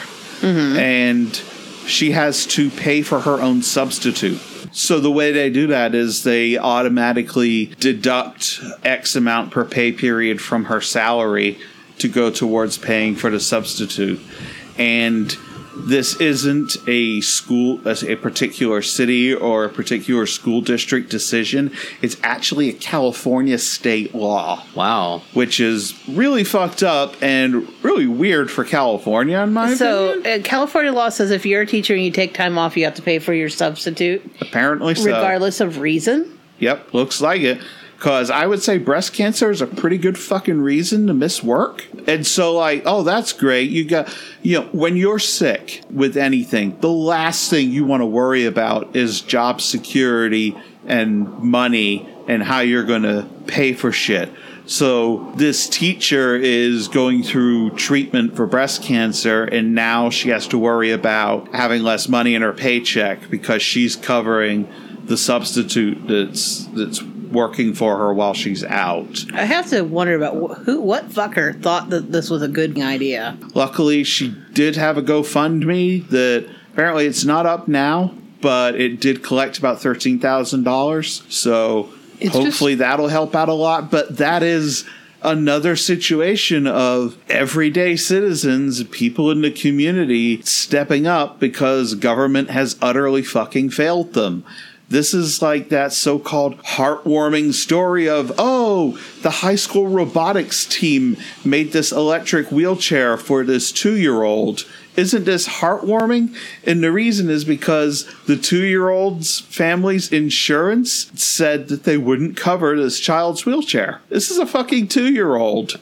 And she has to pay for her own substitute. So the way they do that is they automatically deduct X amount per pay period from her salary to go towards paying for the substitute. And this isn't a particular city or a particular school district decision. It's actually a California state law. Wow. Which is really fucked up and really weird for California, in my opinion. So, California law says if you're a teacher and you take time off, you have to pay for your substitute. Apparently so. Regardless of reason? Yep, looks like it. Because I would say breast cancer is a pretty good fucking reason to miss work. And so, like, oh, that's great. When you're sick with anything, the last thing you want to worry about is job security and money and how you're going to pay for shit. So this teacher is going through treatment for breast cancer, and now she has to worry about having less money in her paycheck because she's covering the substitute that's working for her while she's out. I have to wonder about what fucker thought that this was a good idea. Luckily, she did have a GoFundMe that apparently it's not up now, but it did collect about $13,000. So hopefully that'll help out a lot. But that is another situation of everyday citizens, people in the community stepping up because government has utterly fucking failed them. This is like that so-called heartwarming story of, oh, the high school robotics team made this electric wheelchair for this 2-year-old. Isn't this heartwarming? And the reason is because the 2-year-old's family's insurance said that they wouldn't cover this child's wheelchair. This is a fucking 2-year-old,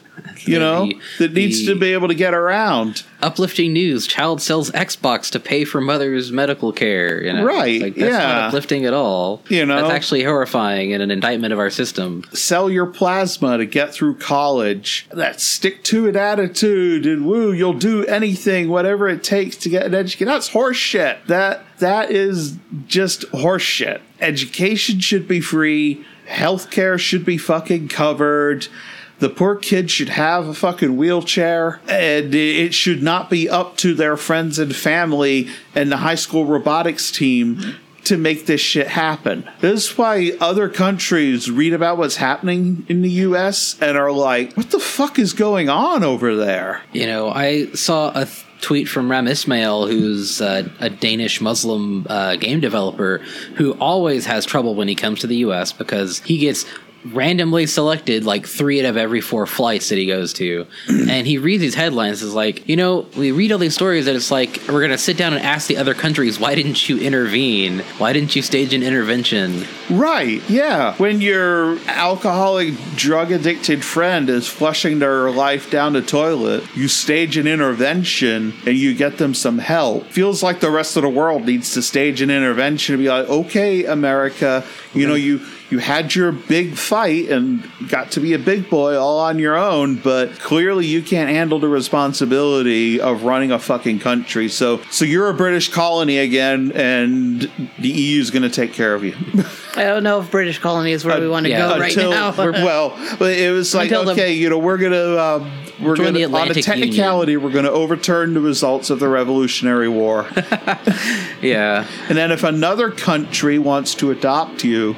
that needs to be able to get around. Uplifting news. Child sells Xbox to pay for mother's medical care. Right, that's not uplifting at all. That's actually horrifying and an indictment of our system. Sell your plasma to get through college. That stick-to-it attitude and you'll do anything, whatever it takes to get an education. That's horse shit. That is just horse shit. Education should be free. Healthcare should be fucking covered. The poor kid should have a fucking wheelchair, and it should not be up to their friends and family and the high school robotics team to make this shit happen. This is why other countries read about what's happening in the U.S. and are like, what the fuck is going on over there? I saw a tweet from Ram Ismail, who's a Danish Muslim game developer who always has trouble when he comes to the U.S. because he gets randomly selected like 3 out of every 4 flights that he goes to, and he reads these headlines. It's like, we read all these stories that it's like, we're gonna sit down and ask the other countries, why didn't you intervene? Why didn't you stage an intervention? Right, yeah. When your alcoholic, drug-addicted friend is flushing their life down the toilet, you stage an intervention and you get them some help. Feels like the rest of the world needs to stage an intervention and be like, okay, America, you had your big fight and got to be a big boy all on your own, but clearly you can't handle the responsibility of running a fucking country. So you're a British colony again, and the EU is going to take care of you. I don't know if British colony is where we want to go right now. Well, it was like, okay, we're going to on a technicality, we're going to overturn the results of the Revolutionary War. Yeah. And then if another country wants to adopt you,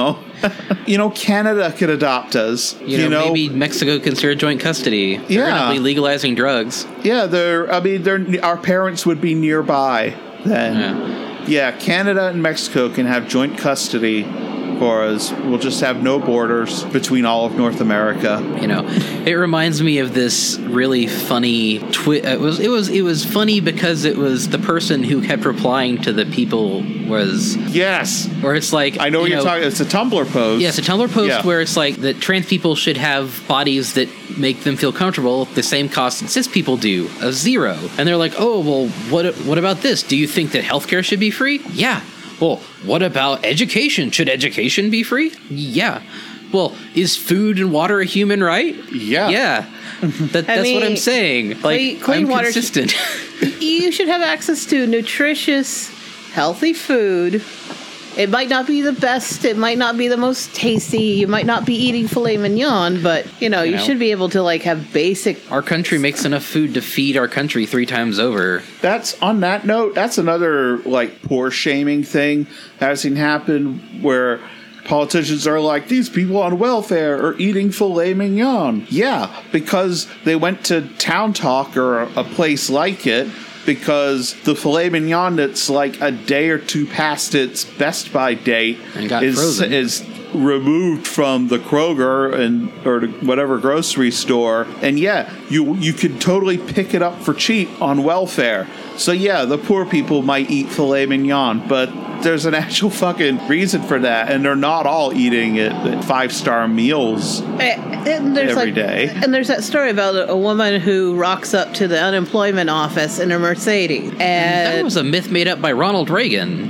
Canada could adopt us. Maybe Mexico can share joint custody. They're going to be legalizing drugs. Yeah, our parents would be nearby then. Yeah, Canada and Mexico can have joint custody for us. We'll just have no borders between all of North America. It reminds me of this really funny it was funny because it was the person who kept replying to the people was where it's like, I know what you're talking. It's a Tumblr post. Yeah, it's a Tumblr post where it's like that trans people should have bodies that make them feel comfortable, the same cost that cis people do, of 0. And they're like, oh well, what about this? Do you think that healthcare should be free? Yeah. Well, what about education? Should education be free? Yeah. Well, is food and water a human right? Yeah. Yeah. That's what I'm saying. Like, clean I'm water consistent. You should have access to nutritious, healthy food. It might not be the best. It might not be the most tasty. You might not be eating filet mignon, but, you should be able to, have basic... Our country makes enough food to feed our country 3 times over. On that note, that's another, poor shaming thing that has happened where politicians are like, these people on welfare are eating filet mignon. Yeah, because they went to Town Talk or a place like it, because the filet mignon that's like a day or 2 past its best by date is removed from the Kroger or whatever grocery store, and you could totally pick it up for cheap on welfare. So the poor people might eat filet mignon, but there's an actual fucking reason for that, and they're not all eating it at 5-star meals every day. And there's that story about a woman who rocks up to the unemployment office in a Mercedes, and that was a myth made up by Ronald Reagan.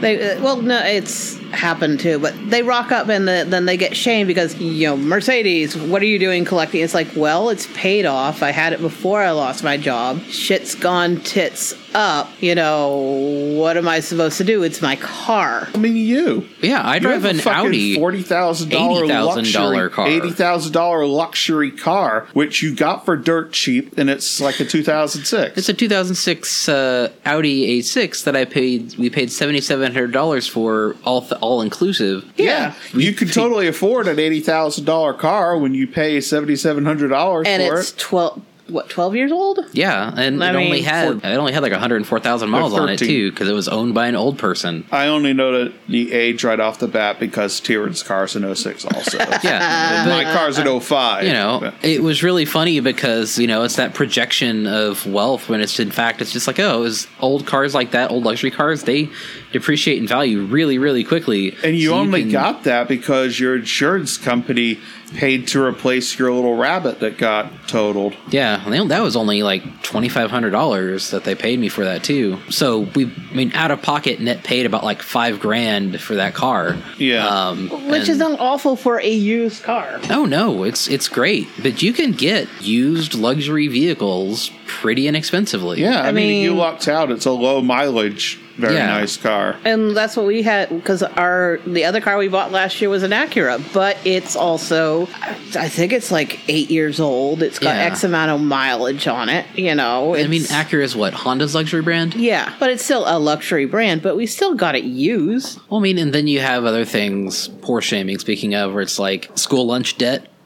It's happened too, but they rock up and then they get shamed because, Mercedes, what are you doing collecting? It's like, well, it's paid off. I had it before I lost my job. Shit's gone tits up. What am I supposed to do? It's my car. I mean, you. Yeah, I drive an Audi $40,000 $80,000 car. $80,000 luxury car, which you got for dirt cheap, and it's like a 2006. It's a 2006 Audi A6 that we paid $7,700 for all inclusive. Yeah. You could totally afford an $80,000 car when you pay $7,700 and for it's 12 years old? Yeah, and it only had like 104,000 miles on it too, because it was owned by an old person. I only know that the age right off the bat because Tyrion's car's an 06 also. Yeah, my car's an 05. It was really funny because it's that projection of wealth when it's in fact it's just like, it was old cars like that, old luxury cars, they depreciate in value really, really quickly. And you got that because your insurance company paid to replace your little rabbit that got totaled. Yeah, that was only like $2,500 that they paid me for that too. So out of pocket net paid about like $5,000 for that car. Yeah, which is not awful for a used car. Oh no, it's great, but you can get used luxury vehicles pretty inexpensively. Yeah, I mean, you lucked out. It's a low mileage. Very nice car. And that's what we had, because the other car we bought last year was an Acura, but it's also, I think it's like 8 years old. It's got X amount of mileage on it, Acura is what, Honda's luxury brand? Yeah, but it's still a luxury brand, but we still got it used. Well, and then you have other things, poor shaming, speaking of, where it's like school lunch debt.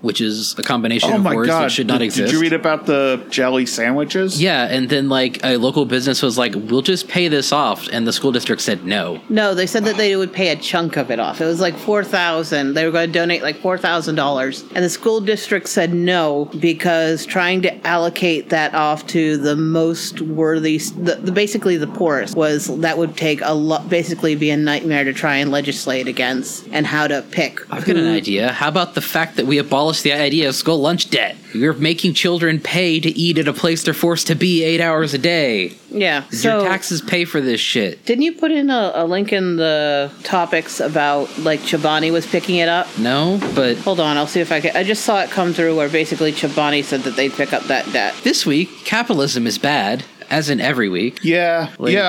which is a combination Oh of my words god! that should not exist. Did you read about the jelly sandwiches? Yeah, and then like a local business was like, "We'll just pay this off," and the school district said no. No, they said that they would pay a chunk of it off. It was like $4,000. They were going to donate like $4,000, and the school district said no because trying to allocate that off to the most worthy, basically the poorest, was that would take a lot. Basically, be a nightmare to try and legislate against, and how to pick. I've got an idea. How about the fact that we abolished the idea of school lunch debt? You're making children pay to eat at a place they're forced to be 8 hours a day. Yeah. Your taxes pay for this shit. Didn't you put in a link in the topics about like Chobani was picking it up? No, but Hold on, I'll see if I can. I just saw it come through where basically Chobani said that they'd pick up that debt. this week, capitalism is bad, as in every week. Yeah,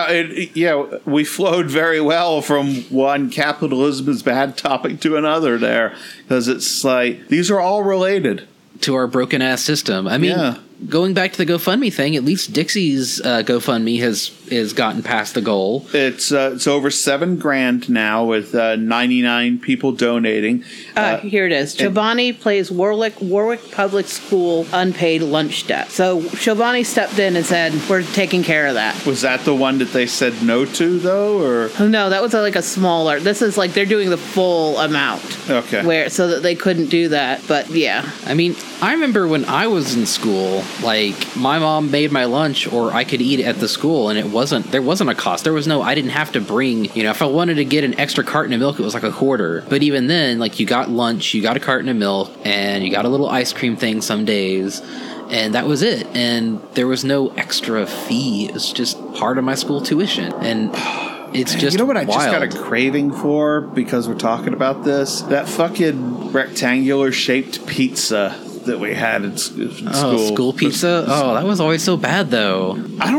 we flowed very well from one capitalism is bad topic to another there, because it's like these are all related. To our broken ass system. I mean, Yeah. going back to the GoFundMe thing, at least Dixie's GoFundMe has gotten past the goal. It's over $7,000 now with 99 people donating. Here it is. Chobani plays Warwick Public School unpaid lunch debt. So Chobani stepped in and said, "We're taking care of that." Was that the one that they said no to though, or Oh, no, that was like a smaller. This is like they're doing the full amount. okay? So that they couldn't do that. But yeah. I mean, I remember when I was in school, like, my mom made my lunch or I could eat at the school, and there wasn't a cost. I didn't have to bring, if I wanted to get an extra carton of milk, it was like $0.25. But even then, like, you got lunch, you got a carton of milk, and you got a little ice cream thing some days, and that was it. And there was no extra fee. It was just part of my school tuition. And it's just You know what I just got wild. a craving for because we're talking about this? That fucking rectangular shaped pizza that we had in school. Oh, school pizza? Oh, that was always so bad, though.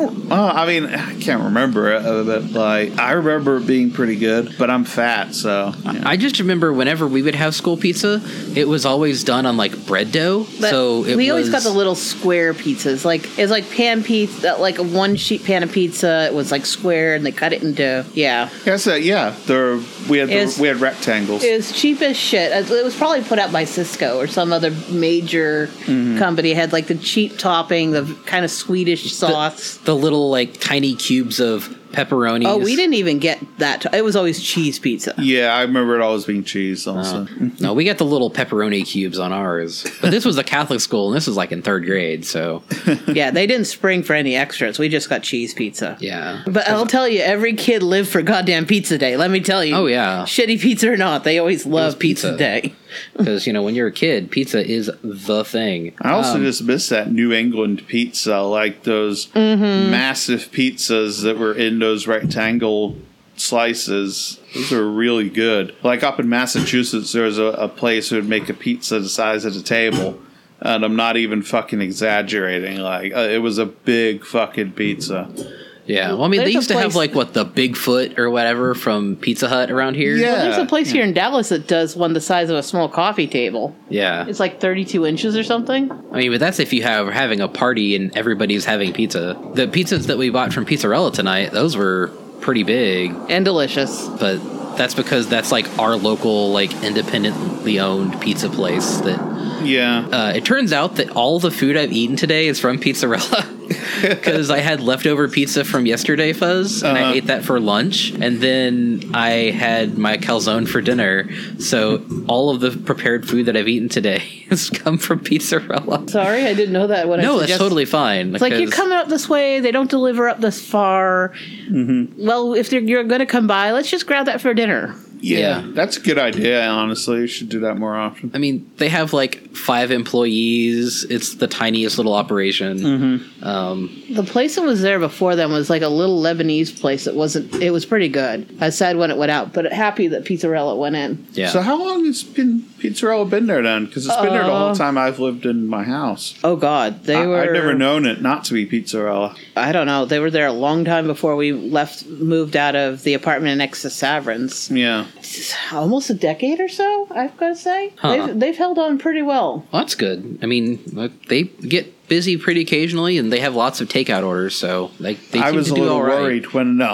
I can't remember it, but like I remember it being pretty good. But I'm fat, so yeah. I just remember whenever we would have school pizza, it was always done on like bread dough. But so we always got the little square pizzas. Like it's like pan pizza, like a one sheet pan of pizza. It was like square, and they cut it into We had rectangles. It was cheap as shit. It was probably put out by Cisco or some other major company. It had like the cheap topping, the kind of Swedish sauce. the little like tiny cubes of pepperonis. Oh, we didn't even get that. It was always cheese pizza. Yeah, I remember it always being cheese also. No, we got the little pepperoni cubes on ours. But this was a Catholic school, and this was like in 3rd grade, so Yeah, they didn't spring for any extras. We just got cheese pizza. yeah. But I'll tell you, every kid lived for goddamn pizza day. Let me tell you. Oh, yeah. Shitty pizza or not, they always love pizza. pizza day. Because, when you're a kid, pizza is the thing. I also just miss that New England pizza, like those massive pizzas that were in those rectangle slices. Those are really good. Like up in Massachusetts, there was a place that would make a pizza the size of the table. And I'm not even fucking exaggerating. Like, it was a big fucking pizza. Yeah, well, I mean, There's they used a to have place- like the Bigfoot or whatever from Pizza Hut around here. Yeah. Well, there's a place here in Dallas that does one the size of a small coffee table. Yeah. It's like 32 inches or something. I mean, but that's if you have having a party and everybody's having pizza. The pizzas that we bought from Pizzarella tonight, those were pretty big, And delicious. but that's because that's like our local, like independently owned pizza place that Yeah. it turns out that all the food I've eaten today is from Pizzarella. Because I had leftover pizza from yesterday, Fuzz, and I ate that for lunch, and then I had my calzone for dinner. So all of the prepared food that I've eaten today has come from Pizzarella. Sorry, I didn't know that. No, that's totally fine. It's like, you're coming up this way, they don't deliver up this far. Well, if you're going to come by, let's just grab that for dinner. Yeah. Yeah. That's a good idea, honestly. You should do that more often. I mean, they have like 5 employees. It's the tiniest little operation. The place that was there before them was like a little Lebanese place. It was pretty good. I was sad when it went out, but happy that Pizzarella went in. Yeah. So how long has Pizzarella been there then? Because it's been there the whole time I've lived in my house. Oh God, I've never known it not to be Pizzarella. I don't know. They were there a long time before we moved out of the apartment next to Saverin's. Yeah. Almost a decade or so, I've got to say. Huh. They've held on pretty well. Well, that's good. I mean, they get busy pretty occasionally, and they have lots of takeout orders, so they I seem was to a do little all right. worried when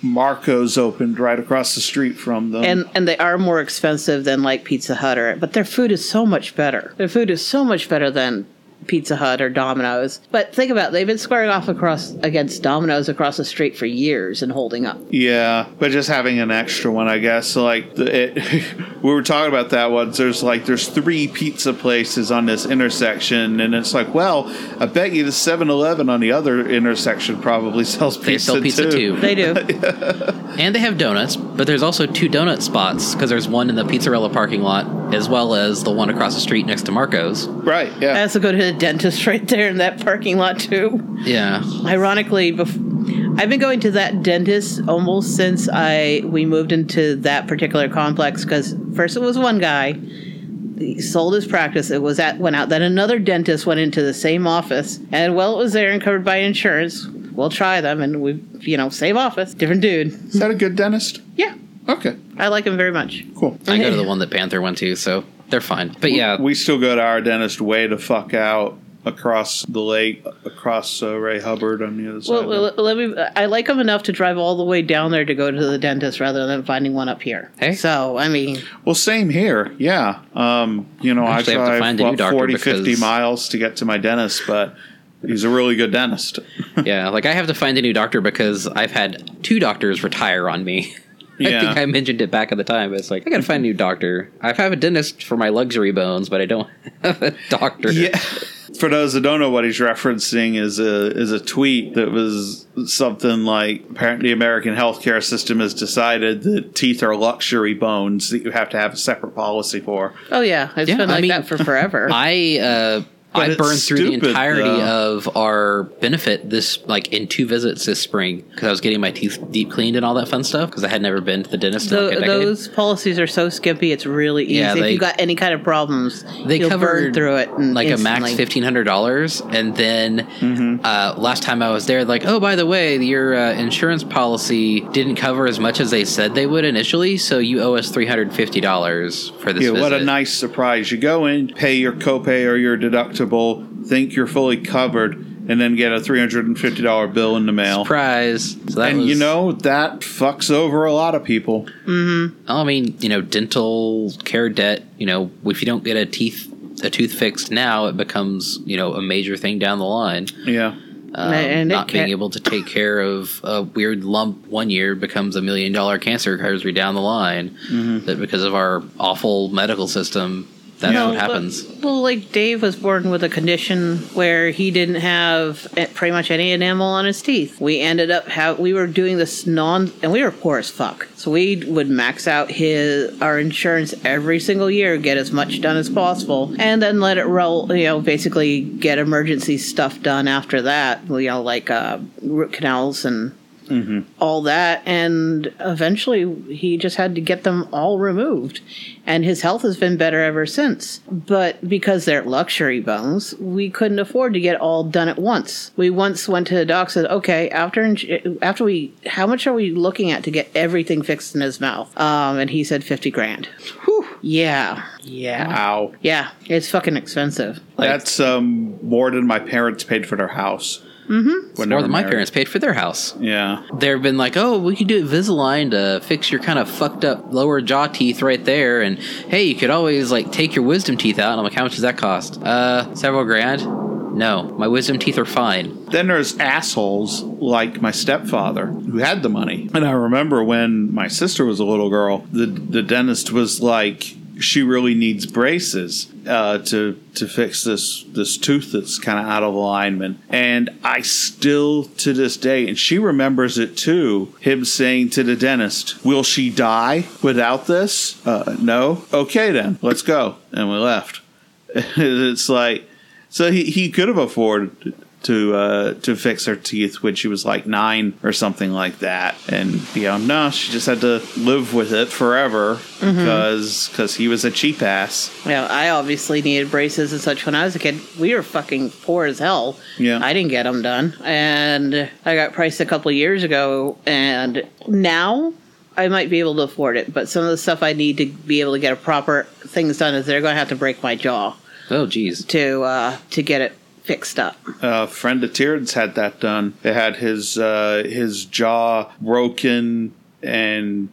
Marco's opened right across the street from them. And they are more expensive than like Pizza Hut but their food is so much better. Their food is so much better than Pizza Hut or Domino's. But think about it, they've been squaring off against Domino's across the street for years and holding up. Yeah, but just having an extra one, I guess. So like we were talking about that once. There's 3 pizza places on this intersection, and it's like, well, I bet you the 7-Eleven on the other intersection probably sells pizza. They sell pizza too. They do. And they have donuts, but there's also 2 donut spots because there's one in the Pizzarella parking lot as well as the one across the street next to Marco's. Right, yeah. That's a good hit. Dentist right there in that parking lot too. Yeah. Ironically, I've been going to that dentist almost since we moved into that particular complex, because first it was one guy, he sold his practice, went out, then another dentist went into the same office, and well, it was there and covered by insurance. We'll try them, and we, same office, different dude. Is that a good dentist? Yeah. Okay. I like him very much. Cool. I go to the one that Panther went to, so they're fine. But yeah. We still go to our dentist way the fuck out across the lake, across Ray Hubbard on the other side. Well, I like him enough to drive all the way down there to go to the dentist rather than finding one up here. Hey. So, I mean... Well, same here, yeah. I drive 40, 50 miles to get to my dentist, but he's a really good dentist. Yeah, like I have to find a new doctor because I've had 2 doctors retire on me. I think I mentioned it back at the time, but it's like, I gotta find a new doctor. I have a dentist for my luxury bones, but I don't have a doctor. Yeah. For those that don't know, what he's referencing is a tweet that was something like, apparently the American healthcare system has decided that teeth are luxury bones that you have to have a separate policy for. Oh, yeah. It's been like that for forever. I burned through the entirety though. of our benefit in 2 visits this spring because I was getting my teeth deep cleaned and all that fun stuff because I had never been to the dentist in like a decade. Those policies are so skimpy, it's really easy. If you got any kind of problems, you'll burn through it. Like instantly. A max $1,500. And then last time I was there, like, oh, by the way, your insurance policy didn't cover as much as they said they would initially, so you owe us $350 for this visit. What a nice surprise. You go in, pay your copay or your deductible, think you're fully covered, and then get a $350 bill in the mail. Surprise. So that that fucks over a lot of people. Mm-hmm. I mean, dental care debt, if you don't get a tooth fixed now, it becomes, a major thing down the line. Yeah. And not being able to take care of a weird lump one year becomes $1 million cancer surgery down the line. Mm-hmm. That because of our awful medical system, that's what happens. Well, like Dave was born with a condition where he didn't have pretty much any enamel on his teeth. We ended up we were doing this and we were poor as fuck. So we would max out our insurance every single year, get as much done as possible, and then let it roll. Basically get emergency stuff done after that. Like root canals and. Mm-hmm. All that, and eventually he just had to get them all removed, and his health has been better ever since. But because they're luxury bones, we couldn't afford to get all done at once. We once went to the doc, said, okay, how much are we looking at to get everything fixed in his mouth? And he said $50,000. Whew. Yeah. Wow. Yeah, it's fucking expensive. That's more than my parents paid for their house. Mm-hmm. More than my parents paid for their house. Yeah. They've been like, oh, we could do Invisalign to fix your kind of fucked up lower jaw teeth right there. And hey, you could always take your wisdom teeth out. And I'm like, how much does that cost? Several grand. No, my wisdom teeth are fine. Then there's assholes like my stepfather who had the money. And I remember when my sister was a little girl, the dentist was like, she really needs braces to fix this tooth that's kind of out of alignment. And I still, to this day, and she remembers it too, him saying to the dentist, will she die without this? No? Okay then, let's go. And we left. It's like, so he could have afforded to fix her teeth when she was like 9 or something like that, and no, she just had to live with it forever because he was a cheap ass. Yeah, I obviously needed braces and such when I was a kid. We were fucking poor as hell. Yeah, I didn't get them done, and I got priced a couple of years ago, and now I might be able to afford it, but some of the stuff I need to be able to get a proper things done is they're going to have to break my jaw. Oh, geez. To get it fixed up. A friend of Tiered's had that done. They had his jaw broken and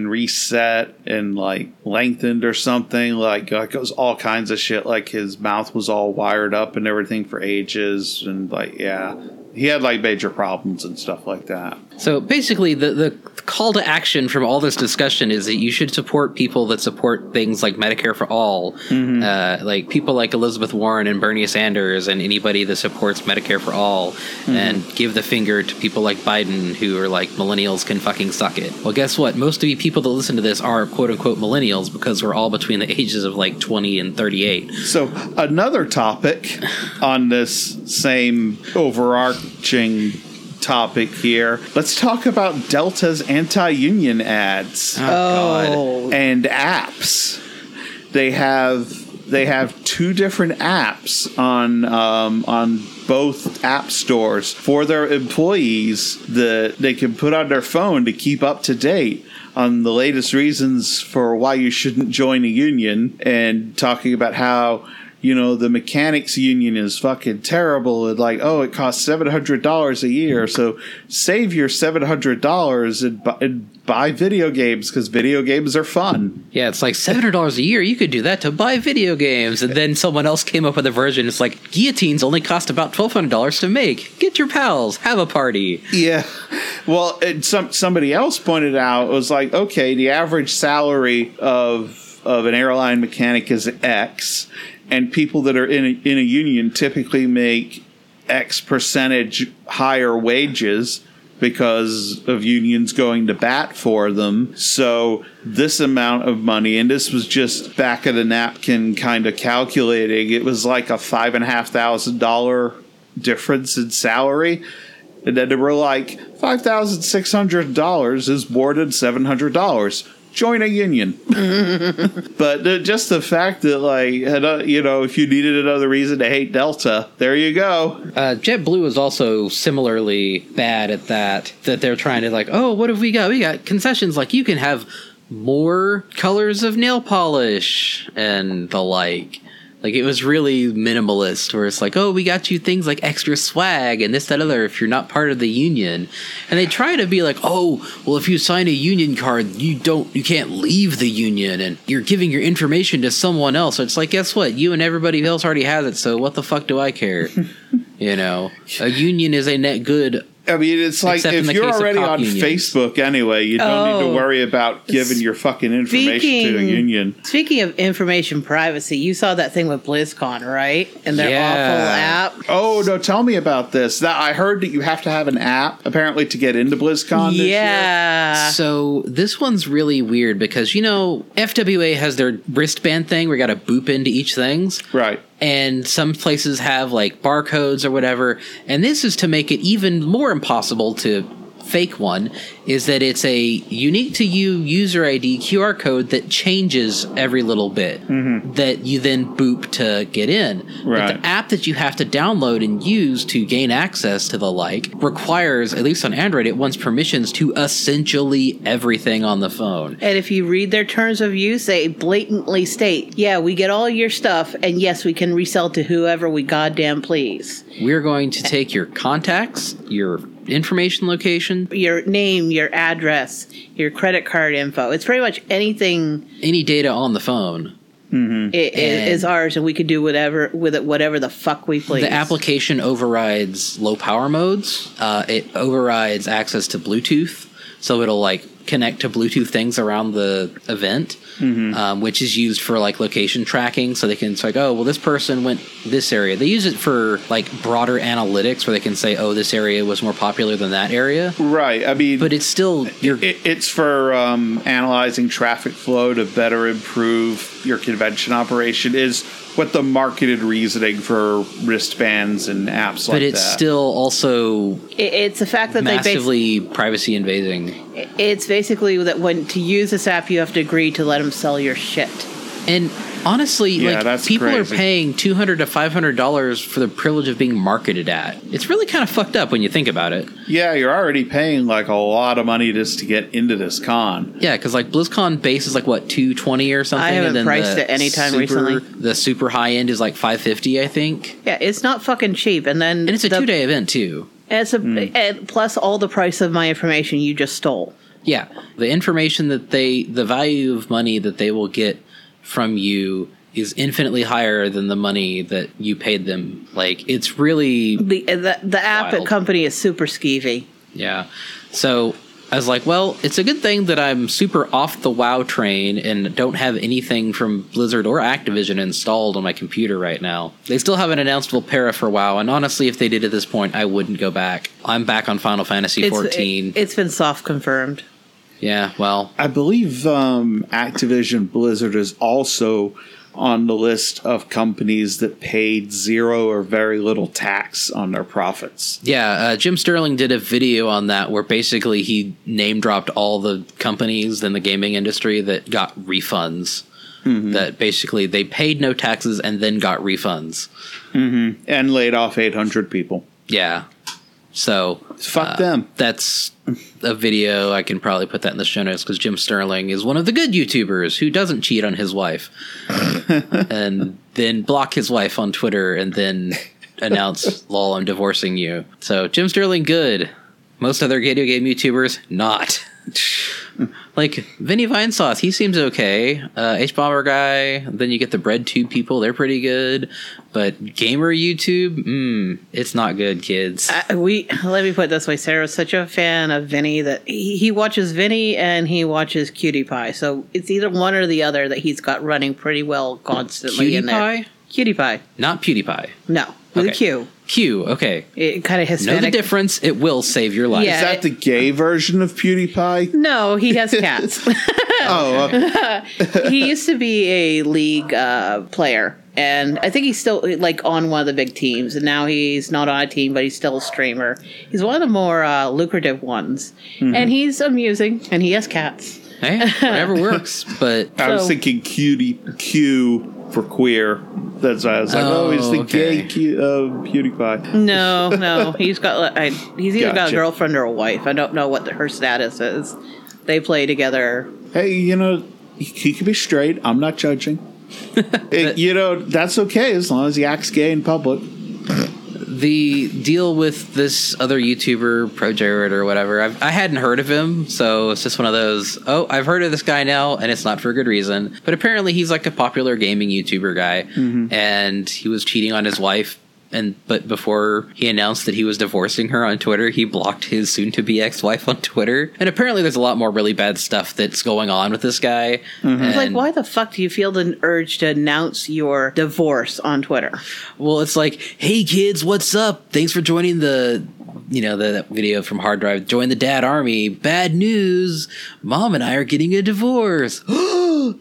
reset and like lengthened or something. Like it was all kinds of shit. Like his mouth was all wired up and everything for ages, and like he had like major problems and stuff like that. So basically, the call to action from all this discussion is that you should support people that support things like Medicare for All, like people like Elizabeth Warren and Bernie Sanders, and anybody that supports Medicare for All, and give the finger to people like Biden who are like, millennials can fucking suck it. Well, guess what? Most of you people that listen to this are quote unquote millennials, because we're all between the ages of like 20 and 38. So another topic on this same overarching topic here. Let's talk about Delta's anti-union ads and apps. They have two different apps on both app stores for their employees that they can put on their phone to keep up to date on the latest reasons for why you shouldn't join a union, and talking about how, you know, the mechanics union is fucking terrible, and like, oh, it costs $700 a year, so save your $700 and buy video games, because video games are fun. Yeah, it's like $700 a year. You could do that to buy video games. And then someone else came up with a version. It's like, guillotines only cost about $1,200 to make. Get your pals, have a party. Yeah. Well, somebody else pointed out, it was like, okay, the average salary of an airline mechanic is X, and people that are in a union typically make X percentage higher wages because of unions going to bat for them. So this amount of money, and this was just back of the napkin kind of calculating, it was like a $5,500 difference in salary. And then they were like, $5,600 is more than $700. Join a union. But just the fact that, like, you know, if you needed another reason to hate Delta, there you go. JetBlue is also similarly bad at that they're trying to, like, oh, what have we got? We got concessions, like you can have more colors of nail polish and the like. Like, it was really minimalist, where it's like, oh, we got you things like extra swag and this, that, other, if you're not part of the union. And they try to be like, oh, well, if you sign a union card, you can't leave the union, and you're giving your information to someone else. So it's like, guess what? You and everybody else already has it, so what the fuck do I care? You know, a union is a net good. I mean, it's like, if you're already on Facebook anyway, you don't need to worry about giving your fucking information to a union. Speaking of information privacy, you saw that thing with BlizzCon, right? And their awful app. Oh, no, tell me about this. I heard that you have to have an app, apparently, to get into BlizzCon this year. So this one's really weird because, you know, FWA has their wristband thing where you got to boop into each things. Right. And some places have like barcodes or whatever. And this is to make it even more impossible to fake one, is that it's a unique to you user ID QR code that changes every little bit that you then boop to get in. Right. But the app that you have to download and use to gain access to the like requires, at least on Android, it wants permissions to essentially everything on the phone. And if you read their terms of use, they blatantly state, yeah, we get all your stuff, and yes, we can resell to whoever we goddamn please. We're going to take your contacts, your information location, your name, your address, your credit card info. It's pretty much anything. Any data on the phone. It is ours, and we can do whatever with it, whatever the fuck we please. The application overrides low power modes. It overrides access to Bluetooth, so it'll like connect to Bluetooth things around the event, which is used for like location tracking. So they can, it's like, oh, well, this person went this area. They use it for like broader analytics where they can say, oh, this area was more popular than that area. Right. I mean, but it's still it's for analyzing traffic flow to better improve your convention operation. Is what the marketed reasoning for wristbands and apps like that. But it's still also it's the fact that massively privacy invading. It's basically that when to use this app, you have to agree to let them sell your shit. And honestly, Yeah, like that's people crazy. are paying $200 to $500 for the privilege of being marketed at. It's really kind of fucked up when you think about it. Yeah, you're already paying like a lot of money just to get into this con. Yeah, because like BlizzCon base is like what, $220 or something. I haven't and then priced the it anytime super- recently. The super high end is like $550, I think, Yeah, it's not fucking cheap. And then and it's a 2-day event too. and plus all the price of my information you just stole. Yeah, the information that the value of money that they will get from you is infinitely higher than the money that you paid them. Like, it's really, The app Wild. company is super skeevy. yeah. So I was like, well, it's a good thing that I'm super off the WoW train and don't have anything from Blizzard or Activision installed on my computer right now. They still haven't announced Volpera for WoW, and honestly, if they did at this point, I wouldn't go back. I'm back on Final Fantasy 14. It's been soft confirmed. Yeah, well, I believe Activision Blizzard is also on the list of companies that paid zero or very little tax on their profits. yeah, Jim Sterling did a video on that where basically he name dropped all the companies in the gaming industry that got refunds. That basically they paid no taxes and then got refunds. And laid off 800 people. Yeah. So Fuck them. that's a video. I can probably put that in the show notes because Jim Sterling is one of the good YouTubers who doesn't cheat on his wife and then block his wife on Twitter and then announce, lol, I'm divorcing you. So Jim Sterling, good. Most other video game YouTubers, not. Like Vinny Vinesauce, he seems okay. H-Bomber guy, then you get the BreadTube people, they're pretty good. But gamer YouTube, it's not good, kids. Let me put it this way: Sarah's such a fan of Vinny that he watches Vinny and he watches Cutie Pie. So it's either one or the other that he's got running pretty well constantly in there. PewDiePie? Cutie Pie, Not PewDiePie. no, with a Okay. Q. Q, okay. It kind of Know the Hispanic. difference, it will save your life. Yeah. Is that the gay version of PewDiePie? No, he has cats. Oh, okay. He used to be a league player, and I think he's still like on one of the big teams. And now he's not on a team, but he's still a streamer. He's one of the more lucrative ones, and he's amusing, and he has cats. Hey, whatever works. But I was So- thinking Q for queer. That's why I was like, he's the okay. gay PewDiePie. No, he's got he's either got a Gotcha. girlfriend or a wife. I don't know what her status is. They play together. Hey, he can be straight. I'm not judging. That's okay as long as he acts gay in public. the deal with this other YouTuber, Pro Jared or whatever, I hadn't heard of him, so it's just one of those, I've heard of this guy now, and it's not for a good reason. But apparently he's like a popular gaming YouTuber guy, and he was cheating on his wife. But before he announced that he was divorcing her on Twitter, he blocked his soon-to-be ex-wife on Twitter. And apparently there's a lot more really bad stuff that's going on with this guy. It's like, And- why the fuck do you feel the urge to announce your divorce on Twitter? Well, it's like, hey kids, what's up? Thanks for joining the video from Hard Drive. Join the dad army. Bad news. Mom and I are getting a divorce. I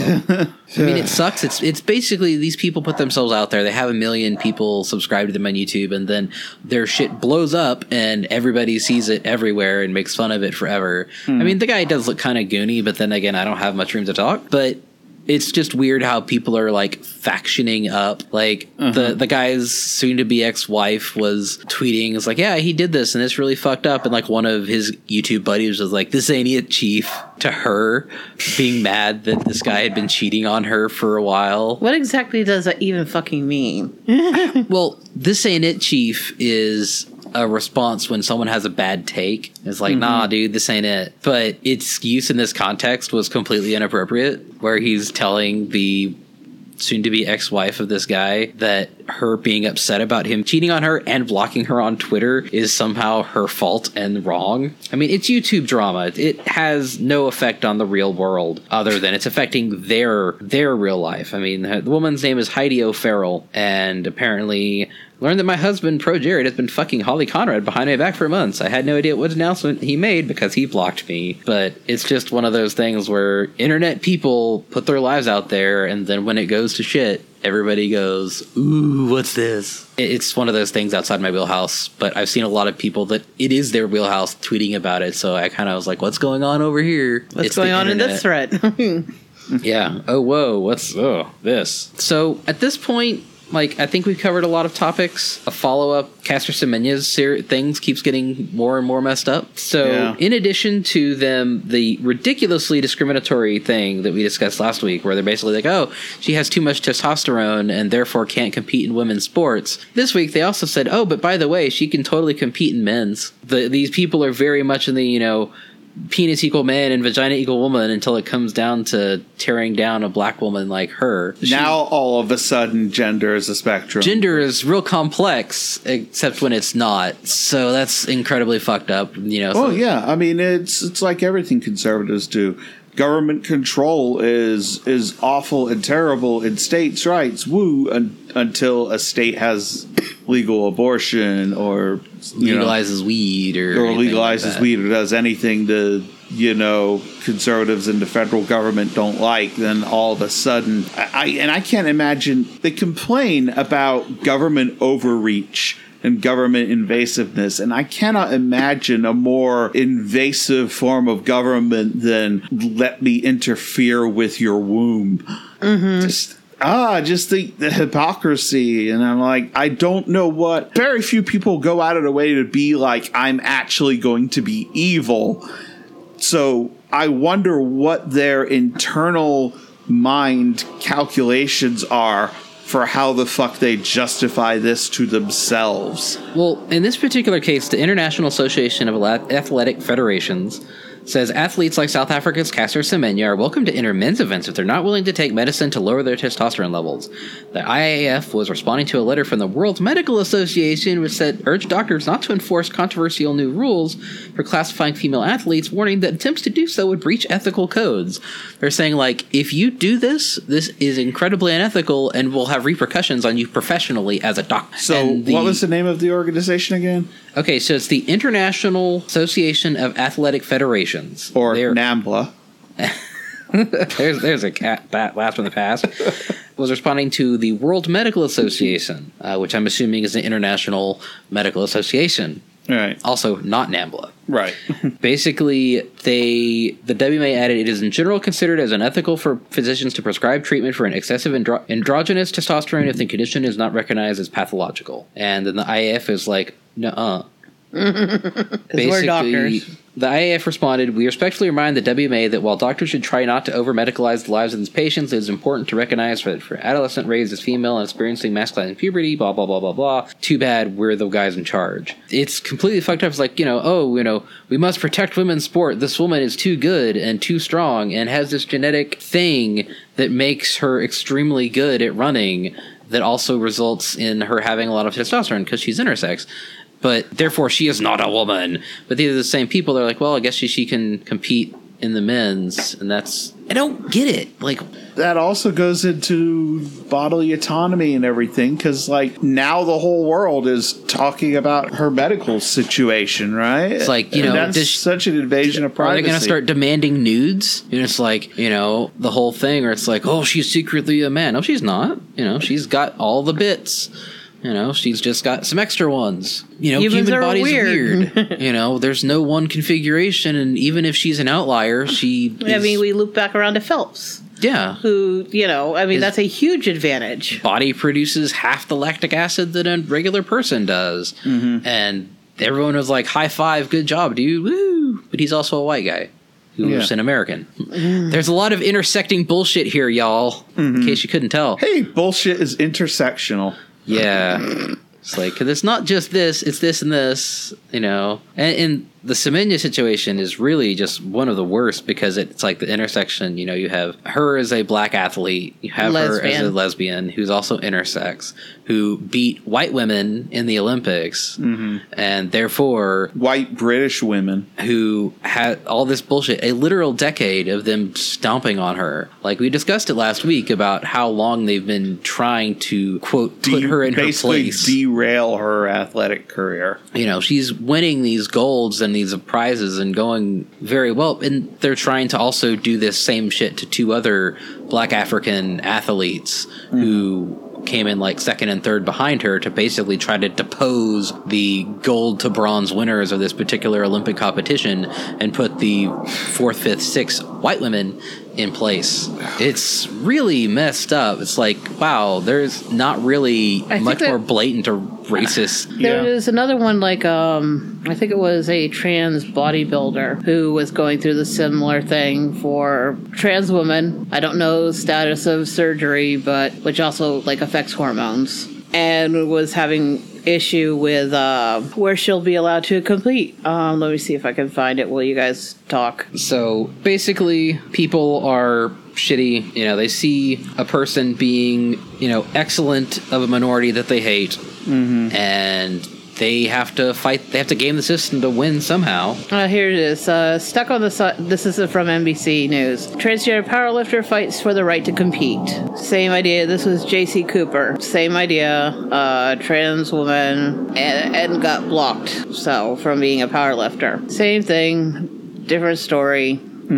mean, it sucks. It's basically these people put themselves out there. They have 1 million people subscribe to them on YouTube, and then their shit blows up, and everybody sees it everywhere and makes fun of it forever. I mean, the guy does look kind of goony, but then again, I don't have much room to talk. But it's just weird how people are like factioning up. Like the guy's soon to be ex-wife was tweeting, it's like, yeah, he did this and it's really fucked up. And like one of his YouTube buddies was like, this ain't it, chief, to her, being mad that this guy had been cheating on her for a while. What exactly does that even fucking mean? Well, this ain't it, chief, is a response when someone has a bad take. It's like, nah, dude, this ain't it. But its use in this context was completely inappropriate, where he's telling the soon-to-be ex-wife of this guy that her being upset about him cheating on her and blocking her on Twitter is somehow her fault and wrong. I mean, it's YouTube drama. It has no effect on the real world other than it's affecting their real life. I mean, the woman's name is Heidi O'Farrell, and apparently learned that my husband, Pro Jared, has been fucking Holly Conrad behind my back for months. I had no idea what announcement he made because he blocked me. But it's just one of those things where internet people put their lives out there, and then when it goes to shit, everybody goes, ooh, what's this? It's one of those things outside my wheelhouse, but I've seen a lot of people that it is their wheelhouse tweeting about it, so I kind of was like, what's going on over here? What's It's the going on in internet. this thread? Yeah. Oh, whoa. What's this? So at this point, like, I think we've covered a lot of topics. A follow-up, Caster Semenya's things keeps getting more and more messed up. So in addition to them, the ridiculously discriminatory thing that we discussed last week, where they're basically like, oh, she has too much testosterone and therefore can't compete in women's sports. This week they also said, oh, but by the way, she can totally compete in men's. These people are very much in the, penis equal man and vagina equal woman until it comes down to tearing down a black woman like her. Now all of a sudden gender is a spectrum. Gender is real complex, except when it's not. So that's incredibly fucked up. Well, yeah. I mean, it's like everything conservatives do. Government control is awful and terrible in states' rights. Woo! Until a state has legal abortion or legalizes weed or legalizes weed or does anything to conservatives in the federal government don't like, then all of a sudden I can't imagine. They complain about government overreach and government invasiveness, and I cannot imagine a more invasive form of government than let me interfere with your womb. Mm-hmm. Just the hypocrisy. And I'm like, I don't know what. Very few people go out of their way to be like, I'm actually going to be evil. So I wonder what their internal mind calculations are for how the fuck they justify this to themselves. Well, in this particular case, the International Association of Athletic Federations says athletes like South Africa's Caster Semenya are welcome to enter men's events if they're not willing to take medicine to lower their testosterone levels. The IAAF was responding to a letter from the World Medical Association, which said urged doctors not to enforce controversial new rules for classifying female athletes, warning that attempts to do so would breach ethical codes. They're saying, like, if you do this is incredibly unethical and will have repercussions on you professionally as a doctor. So what was the name of the organization again? Okay, so it's the International Association of Athletic Federations. Or NAMBLA. there's a blast from the past. Was responding to the World Medical Association, which I'm assuming is the International Medical Association. Right. Also not NAMBLA. Right. Basically, the WMA added, it is in general considered as unethical for physicians to prescribe treatment for an excessive androgynous testosterone if the condition is not recognized as pathological. And then the IAF is like, nuh-uh. Basically, we're doctors. The IAF responded, we respectfully remind the WMA that while doctors should try not to over-medicalize the lives of these patients, it is important to recognize that for adolescent raised as female and experiencing masculine puberty, blah, blah, blah, blah, blah. Too bad we're the guys in charge. It's completely fucked up. It's like, we must protect women's sport. This woman is too good and too strong and has this genetic thing that makes her extremely good at running that also results in her having a lot of testosterone because she's intersex. But therefore, she is not a woman. But these are the same people. They're like, well, I guess she can compete in the men's, and that's. I don't get it. Like, that also goes into bodily autonomy and everything, because now the whole world is talking about her medical situation, right? It's like, that's such an invasion of privacy. Are they going to start demanding nudes? And it's like, the whole thing, or it's like, oh, she's secretly a man. No, she's not. She's got all the bits. She's just got some extra ones. Human bodies are weird. There's no one configuration, and even if she's an outlier, we loop back around to Phelps. Yeah. Who, that's a huge advantage. Body produces half the lactic acid that a regular person does. Mm-hmm. And everyone was like, high five, good job, dude, woo! But he's also a white guy. Who's an American. There's a lot of intersecting bullshit here, y'all, in case you couldn't tell. Hey, bullshit is intersectional. Yeah. It's like, cause it's not just this, it's this and this, And the Semenya situation is really just one of the worst because it's like the intersection, you have her as a black athlete, you have her as a lesbian who's also intersex, who beat white women in the Olympics, and therefore... white British women. Who had all this bullshit, a literal decade of them stomping on her. Like, we discussed it last week about how long they've been trying to, quote, put her in her place. Basically derail her athletic career. She's winning these golds and these prizes and going very well, and they're trying to also do this same shit to two other black African athletes who came in like second and third behind her to basically try to depose the gold to bronze winners of this particular Olympic competition and put the fourth, fifth, sixth white women in place. It's really messed up. It's like, wow, there's not really much more blatant or racist. There is another one like I think it was a trans bodybuilder who was going through the similar thing for trans women. I don't know the status of surgery, but which also like affects hormones, and was having issue with where she'll be allowed to compete. Let me see if I can find it while you guys talk. So basically, people are shitty. You know, they see a person being, you know, excellent of a minority that they hate, and they have to fight. They have to game the system to win somehow. Here it is. Stuck on the side. This is from NBC News. Transgender powerlifter fights for the right to compete. Same idea. This was J.C. Cooper. Same idea. Trans woman and got blocked. So from being a powerlifter. Same thing. Different story.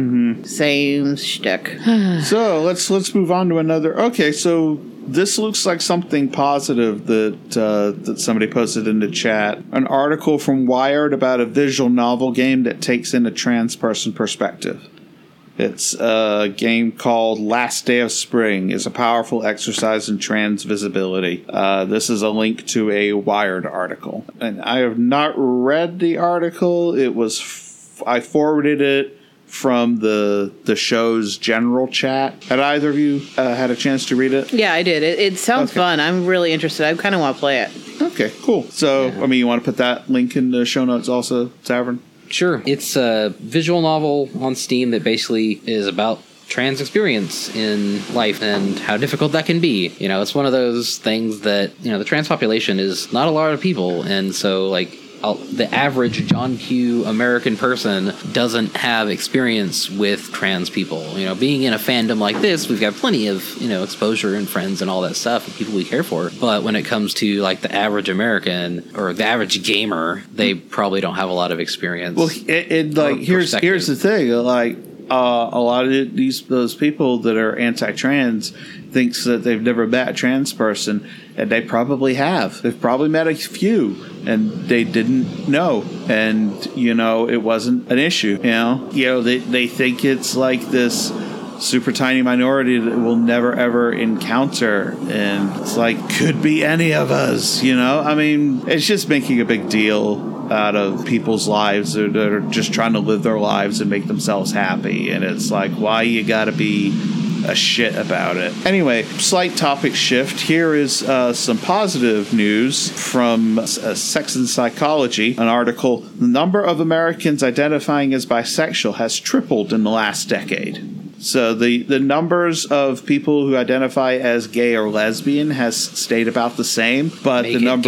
Same shtick. So let's move on to another. Okay, so this looks like something positive that somebody posted in the chat. An article from Wired about a visual novel game that takes in a trans person perspective. It's a game called Last Day of Spring. It's a powerful exercise in trans visibility. This is a link to a Wired article. And I have not read the article. It was I forwarded it from the show's general chat. Had either of you had a chance to read it? Yeah, I did. It sounds fun. I'm really interested. I kind of want to play it. Okay, cool. So, I mean, you want to put that link in the show notes also, Tavern? Sure. It's a visual novel on Steam that basically is about trans experience in life and how difficult that can be. You know, it's one of those things that, you know, the trans population is not a lot of people, and so, like, the average John Q American person doesn't have experience with trans people. You know, being in a fandom like this, we've got plenty of, you know, exposure and friends and all that stuff and people we care for. But when it comes to like the average American or the average gamer, they probably don't have a lot of experience. Well, here's the thing, like a lot of those people that are anti-trans thinks that they've never met a trans person, and they probably have. They've probably met a few, and they didn't know, and you know it wasn't an issue. You know they think it's like this super tiny minority that we'll never ever encounter, and it's like could be any of us. You know, I mean, it's just making a big deal out of people's lives that are just trying to live their lives and make themselves happy, and it's like, why you gotta be a shit about it? Anyway, slight topic shift. Here is some positive news from Sex and Psychology, an article. The number of Americans identifying as bisexual has tripled in the last decade. So the numbers of people who identify as gay or lesbian has stayed about the same, but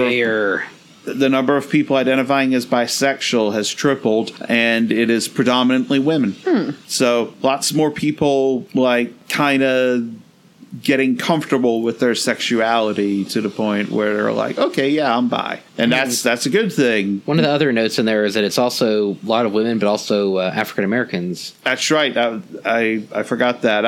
the number of people identifying as bisexual has tripled, and it is predominantly women. So lots more people like kind of getting comfortable with their sexuality to the point where they're like, okay, yeah, I'm bi. And that's a good thing. One of the other notes in there is that it's also a lot of women, but also African Americans. That's right. I forgot that.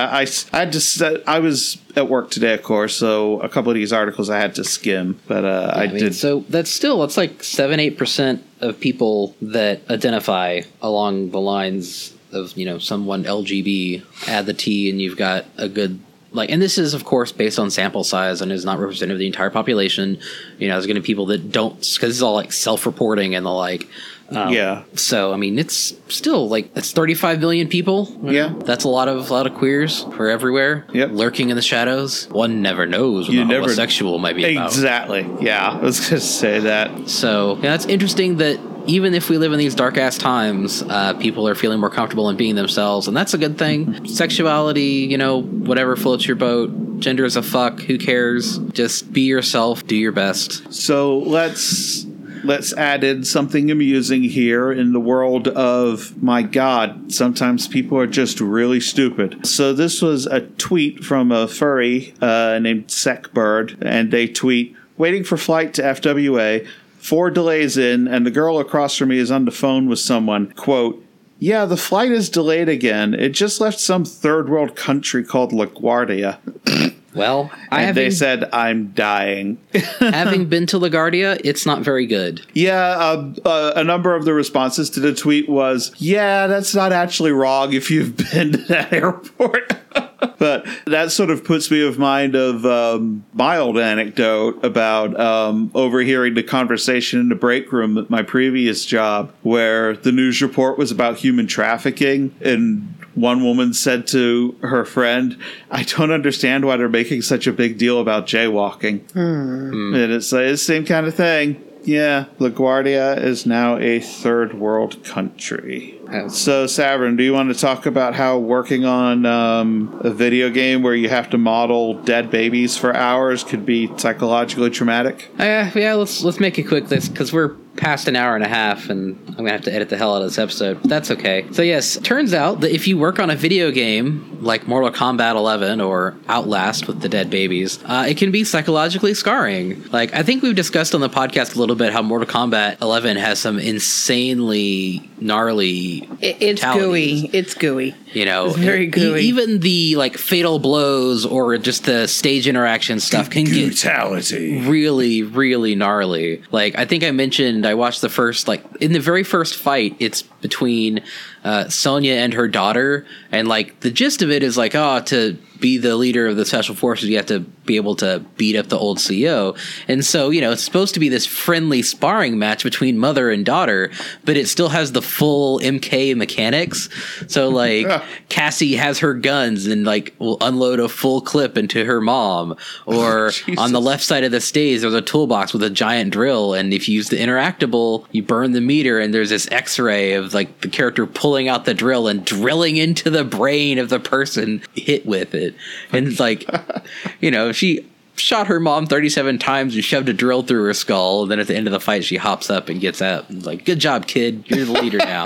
I was at work today, of course, so a couple of these articles I had to skim, but I did. So that's like 7-8% of people that identify along the lines of, you know, someone LGB. Add the T, and you've got a good. Like, and this is, of course, based on sample size and is not representative of the entire population. You know, there's going to be people that don't, because this is all like self-reporting and the like. Yeah. So, I mean, it's still like, that's 35 million people. Yeah. That's a lot of queers for everywhere. Yep. Lurking in the shadows. One never knows what a homosexual might be about. Exactly. Yeah. I was going to say that. So, yeah, it's interesting that even if we live in these dark-ass times, people are feeling more comfortable in being themselves, and that's a good thing. Sexuality, you know, whatever floats your boat. Gender is a fuck. Who cares? Just be yourself. Do your best. So let's add in something amusing here in the world of, my God, sometimes people are just really stupid. So this was a tweet from a furry named Secbird, and they tweet, waiting for flight to FWA, 4 delays in, and the girl across from me is on the phone with someone. Quote, yeah, the flight is delayed again. It just left some third world country called LaGuardia. Well, They said, I'm dying. having been to LaGuardia, it's not very good. Yeah, a number of the responses to the tweet was, yeah, that's not actually wrong if you've been to that airport. But that sort of puts me of mind of mild anecdote about overhearing the conversation in the break room at my previous job, where the news report was about human trafficking, and one woman said to her friend, I don't understand why they're making such a big deal about jaywalking. And it's the same kind of thing. Yeah, LaGuardia is now a third world country. So, Savrin, do you want to talk about how working on a video game where you have to model dead babies for hours could be psychologically traumatic? Yeah, let's make it quick, because we're past an hour and a half, and I'm gonna have to edit the hell out of this episode. But that's okay. So yes, turns out that if you work on a video game like Mortal Kombat 11 or Outlast with the dead babies, it can be psychologically scarring. Like, I think we've discussed on the podcast a little bit how Mortal Kombat 11 has some insanely gnarly It's gooey. It's gooey. You know, it's very gooey. Even the like fatal blows or just the stage interaction stuff can get really, really gnarly. Like, I think I mentioned I watched the first, like, in the very first fight, it's between Sonya and her daughter, and like the gist of it is like, to be the leader of the special forces, you have to be able to beat up the old CEO. And so, you know, it's supposed to be this friendly sparring match between mother and daughter, but it still has the full MK mechanics. So like Cassie has her guns and like will unload a full clip into her mom, or on the left side of the stage there's a toolbox with a giant drill, and if you use the interactable, you burn the meter, and there's this x-ray of like the character pulling out the drill and drilling into the brain of the person hit with it. And it's like, you know, she shot her mom 37 times and shoved a drill through her skull, and then at the end of the fight she hops up and gets out and like, good job, kid, you're the leader now.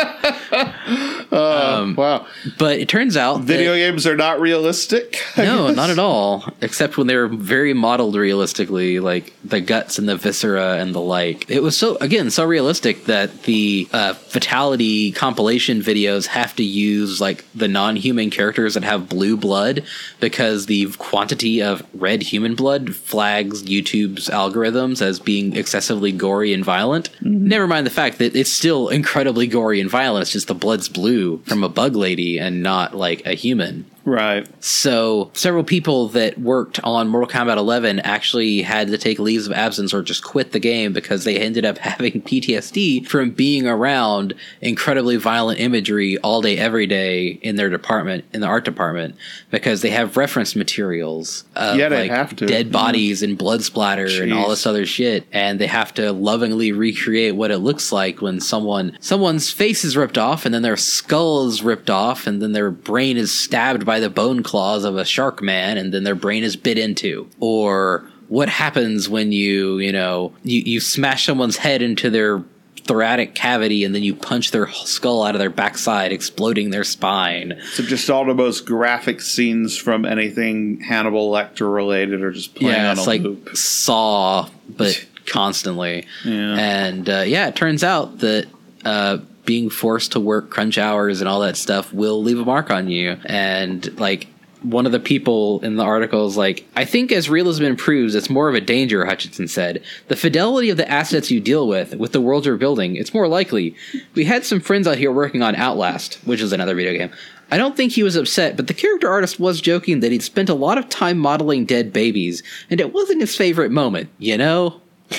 Wow. But it turns out video games are not realistic. No, not at all, except when they're very modeled realistically, like the guts and the viscera and the like. It was so realistic that the fatality compilation videos have to use like the non-human characters that have blue blood, because the quantity of red human blood flags YouTube's algorithms as being excessively gory and violent. Never mind the fact that it's still incredibly gory and violent. It's just the blood's blue from a bug lady and not like a human. Right. So several people that worked on Mortal Kombat 11 actually had to take leaves of absence or just quit the game because they ended up having PTSD from being around incredibly violent imagery all day, every day in their department, in the art department, because they have reference materials of they have to. Dead bodies and blood splatter and all this other shit. And they have to lovingly recreate what it looks like when someone's face is ripped off, and then their skull is ripped off, and then their brain is stabbed by the bone claws of a shark man, and then their brain is bit into. Or what happens when you smash someone's head into their thoracic cavity and then you punch their skull out of their backside, exploding their spine. So just all the most graphic scenes from anything Hannibal Lecter related are just playing on a like loop. Saw, but constantly. Yeah. And it turns out that being forced to work crunch hours and all that stuff will leave a mark on you. And like, one of the people in the article is like, I think as realism improves, it's more of a danger, Hutchinson said. The fidelity of the assets you deal with the worlds you're building, it's more likely. We had some friends out here working on Outlast, which is another video game. I don't think he was upset, but the character artist was joking that he'd spent a lot of time modeling dead babies, and it wasn't his favorite moment, you know?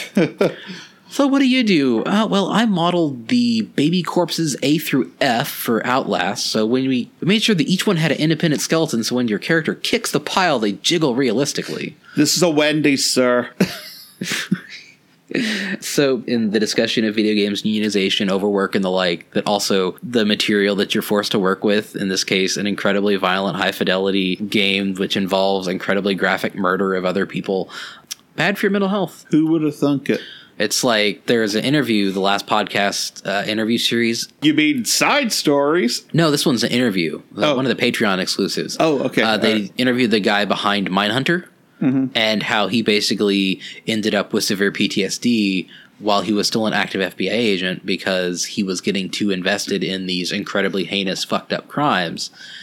So what do you do? Well, I modeled the baby corpses A through F for Outlast, so when we made sure that each one had an independent skeleton, so when your character kicks the pile, they jiggle realistically. This is a Wendy's, sir. So in the discussion of video games, unionization, overwork, and the like, that also the material that you're forced to work with, in this case, an incredibly violent, high-fidelity game which involves incredibly graphic murder of other people, bad for your mental health. Who would have thunk it? It's like there's an interview, the last podcast interview series. You mean Side Stories? No, this one's an interview. One of the Patreon exclusives. Oh, okay. They interviewed the guy behind Mindhunter and how he basically ended up with severe PTSD while he was still an active FBI agent because he was getting too invested in these incredibly heinous, fucked up crimes.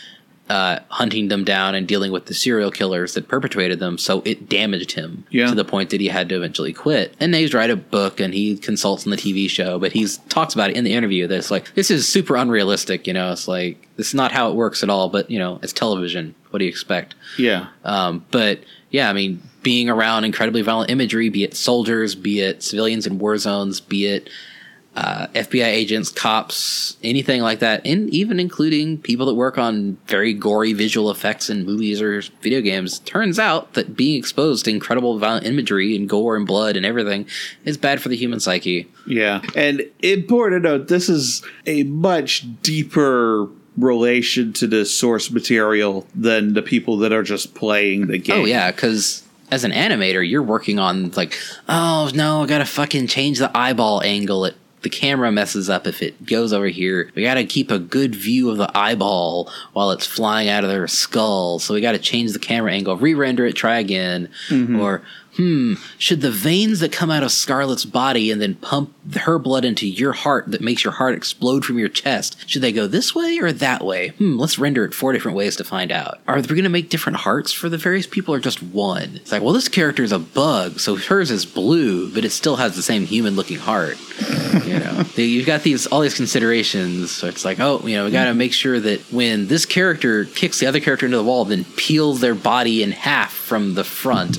hunting them down and dealing with the serial killers that perpetrated them. So it damaged him to the point that he had to eventually quit. And he's write a book and he consults on the TV show, but he talks about it in the interview that it's like, this is super unrealistic. It's like, this is not how it works at all, but it's television. What do you expect? Yeah. But yeah, I mean, being around incredibly violent imagery, be it soldiers, be it civilians in war zones, be it FBI agents, cops, anything like that, and even including people that work on very gory visual effects in movies or video games, turns out that being exposed to incredible violent imagery and gore and blood and everything is bad for the human psyche. Yeah, and important to note, this is a much deeper relation to the source material than the people that are just playing the game. Oh, yeah, because as an animator, you're working on, like, oh, no, I gotta fucking change the eyeball angle. The camera messes up if it goes over here. We gotta keep a good view of the eyeball while it's flying out of their skull. So we gotta change the camera angle, re-render it, try again. Or, should the veins that come out of Scarlett's body and then pump her blood into your heart that makes your heart explode from your chest, should they go this way or that way? Let's render it 4 different ways to find out. Are we going to make different hearts for the various people or just one? It's like, well, this character is a bug, so hers is blue, but it still has the same human-looking heart. You've got all these considerations. So it's like, we got to make sure that when this character kicks the other character into the wall, then peels their body in half from the front,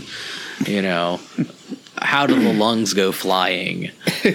how do the lungs go flying?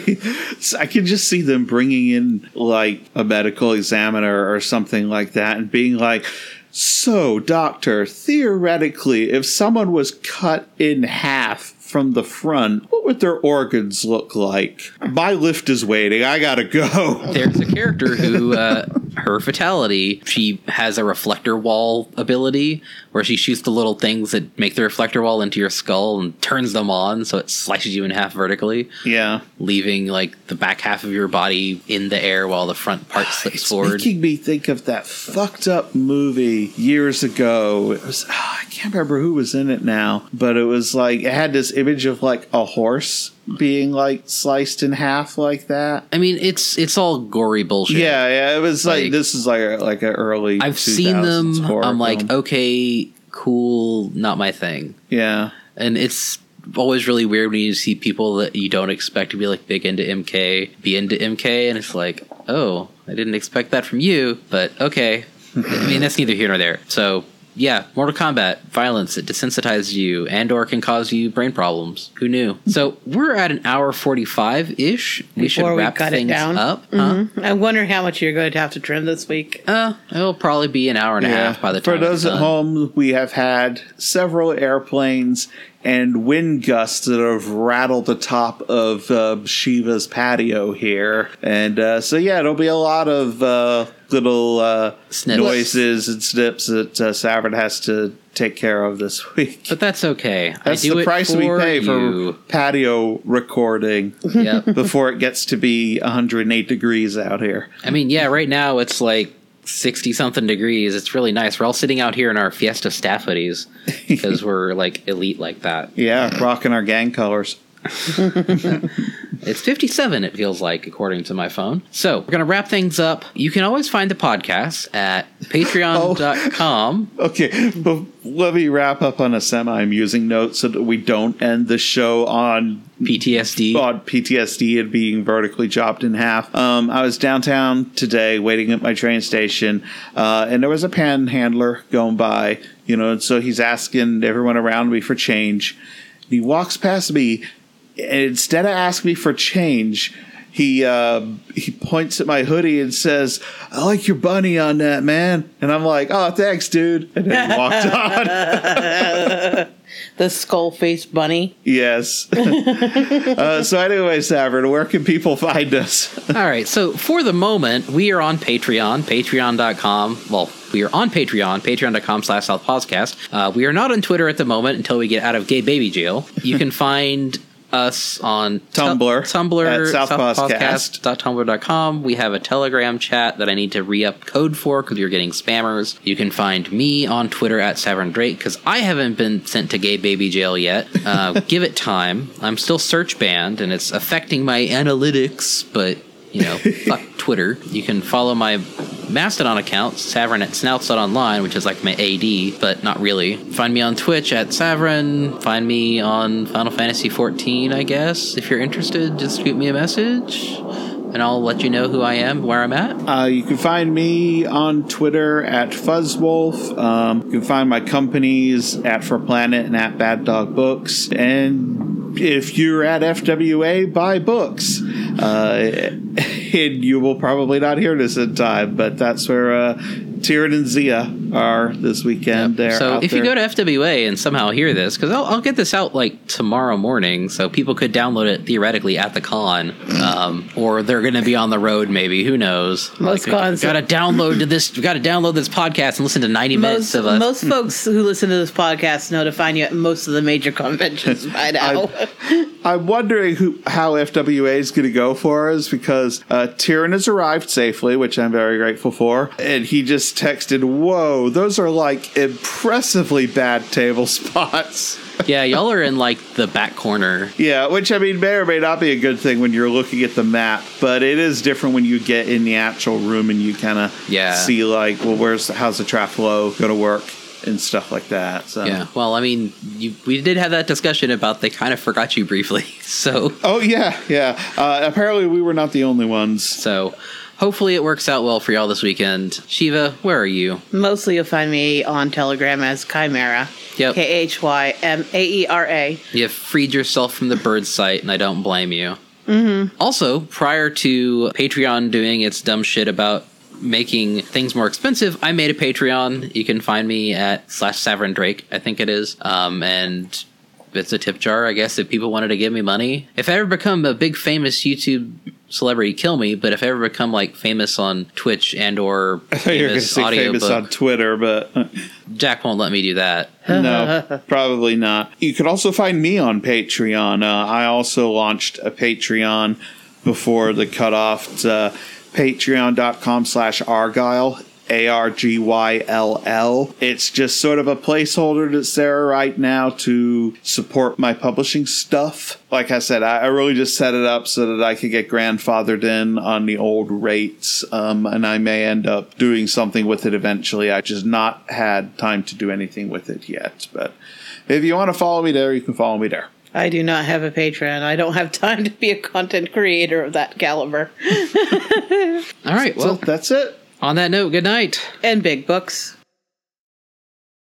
I can just see them bringing in like a medical examiner or something like that and being like, so doctor, theoretically, if someone was cut in half from the front, what would their organs look like? My lift is waiting. I gotta go. There's a character who, her fatality, she has a reflector wall ability where she shoots the little things that make the reflector wall into your skull and turns them on so it slices you in half vertically. Yeah. Leaving like the back half of your body in the air while the front part slips forward. It's making me think of that fucked up movie years ago. It was, I can't remember who was in it now, but it was like, it had this image of like a horse being like sliced in half like that. I mean, it's all gory bullshit. Yeah, it was like this is like an early. I've seen them. I'm like, film. Okay, cool, not my thing. Yeah, and it's always really weird when you see people that you don't expect to be like big into MK, be into MK, and it's like, oh, I didn't expect that from you, but okay. I mean, that's neither here nor there. So. Yeah, Mortal Kombat, violence, it desensitizes you and or can cause you brain problems. Who knew? So we're at an hour 45-ish. We should wrap things up. I wonder how much you're going to have to trim this week. It'll probably be an hour and a half by the time. For those at home, we have had several airplanes and wind gusts that have rattled the top of Shiva's patio here. And so, yeah, it'll be a lot of little noises and snips that Savard has to take care of this week. But that's okay. That's the price we pay for patio recording before it gets to be 108 degrees out here. I mean, yeah, right now it's like 60-something degrees. It's really nice. We're all sitting out here in our Fiesta staff hoodies because we're like elite like that. Yeah, rocking our gang colors. It's 57, it feels like, according to my phone. So, we're going to wrap things up. You can always find the podcast at patreon.com. Okay, but let me wrap up on a semi-amusing note so that we don't end the show on PTSD. On PTSD and being vertically chopped in half. I was downtown today waiting at my train station, and there was a panhandler going by, and so he's asking everyone around me for change. He walks past me, and instead of asking me for change, he points at my hoodie and says, "I like your bunny on that, man." And I'm like, "Oh, thanks, dude." And then he walked on. The skull-faced bunny. Yes. So anyway, Savard, where can people find us? All right. So for the moment, we are on Patreon, patreon.com. Well, we are on Patreon, patreon.com/SouthPodcast. We are not on Twitter at the moment until we get out of gay baby jail. You can find us on Tumblr at southpodcast.tumblr.com. We have a Telegram chat that I need to re-up code for because you're getting spammers. You can find me on Twitter at Savern Drake because I haven't been sent to gay baby jail yet. Give it time. I'm still search banned and it's affecting my analytics, but fuck Twitter. You can follow my Mastodon account, Savrin at snouts.online, which is like my AD, but not really. Find me on Twitch at Savrin. Find me on Final Fantasy XIV, I guess. If you're interested, just shoot me a message, and I'll let you know who I am, where I'm at. You can find me on Twitter at Fuzzwolf. You can find my companies at For Planet and at Bad Dog Books. And if you're at FWA, buy books. And you will probably not hear this in time, but that's where Tyrion and Zia are this weekend. Yep. So if you go to FWA and somehow hear this, because I'll get this out like tomorrow morning, so people could download it theoretically at the con, or they're going to be on the road. Maybe, who knows? Most cons got to download this podcast and listen to 90 minutes of us. Most folks who listen to this podcast know to find you at most of the major conventions by now. I'm wondering how FWA is going to go for us, because Tyrion has arrived safely, which I'm very grateful for, and he just texted, "Whoa, those are like impressively bad table spots." Yeah, y'all are in like the back corner. Yeah, which I mean may or may not be a good thing when you're looking at the map, but it is different when you get in the actual room and you kind of see like, well, how's the trap flow going to work and stuff like that. So yeah, well, I mean, we did have that discussion about they kind of forgot you briefly. So yeah. Apparently, we were not the only ones. So hopefully it works out well for y'all this weekend. Shiva, where are you? Mostly you'll find me on Telegram as Chimera. Yep. Kymaera. You freed yourself from the bird site, and I don't blame you. Mm-hmm. Also, prior to Patreon doing its dumb shit about making things more expensive, I made a Patreon. You can find me at /SavrinDrake, I think it is. And it's a tip jar, I guess, if people wanted to give me money. If I ever become a big famous YouTube celebrity, kill me, but if I ever become like famous on Twitch and or famous on Twitter, but Jack won't let me do that. No, probably not. You can also find me on Patreon. I also launched a Patreon before the cutoff. It's patreon.com/Argyle, ARGYLL. It's just sort of a placeholder that's there right now to support my publishing stuff. Like I said, I really just set it up so that I could get grandfathered in on the old rates, and I may end up doing something with it eventually. I just not had time to do anything with it yet. But if you want to follow me there, you can follow me there. I do not have a Patreon. I don't have time to be a content creator of that caliber. All right, well, so that's it. On that note, good night. And big books.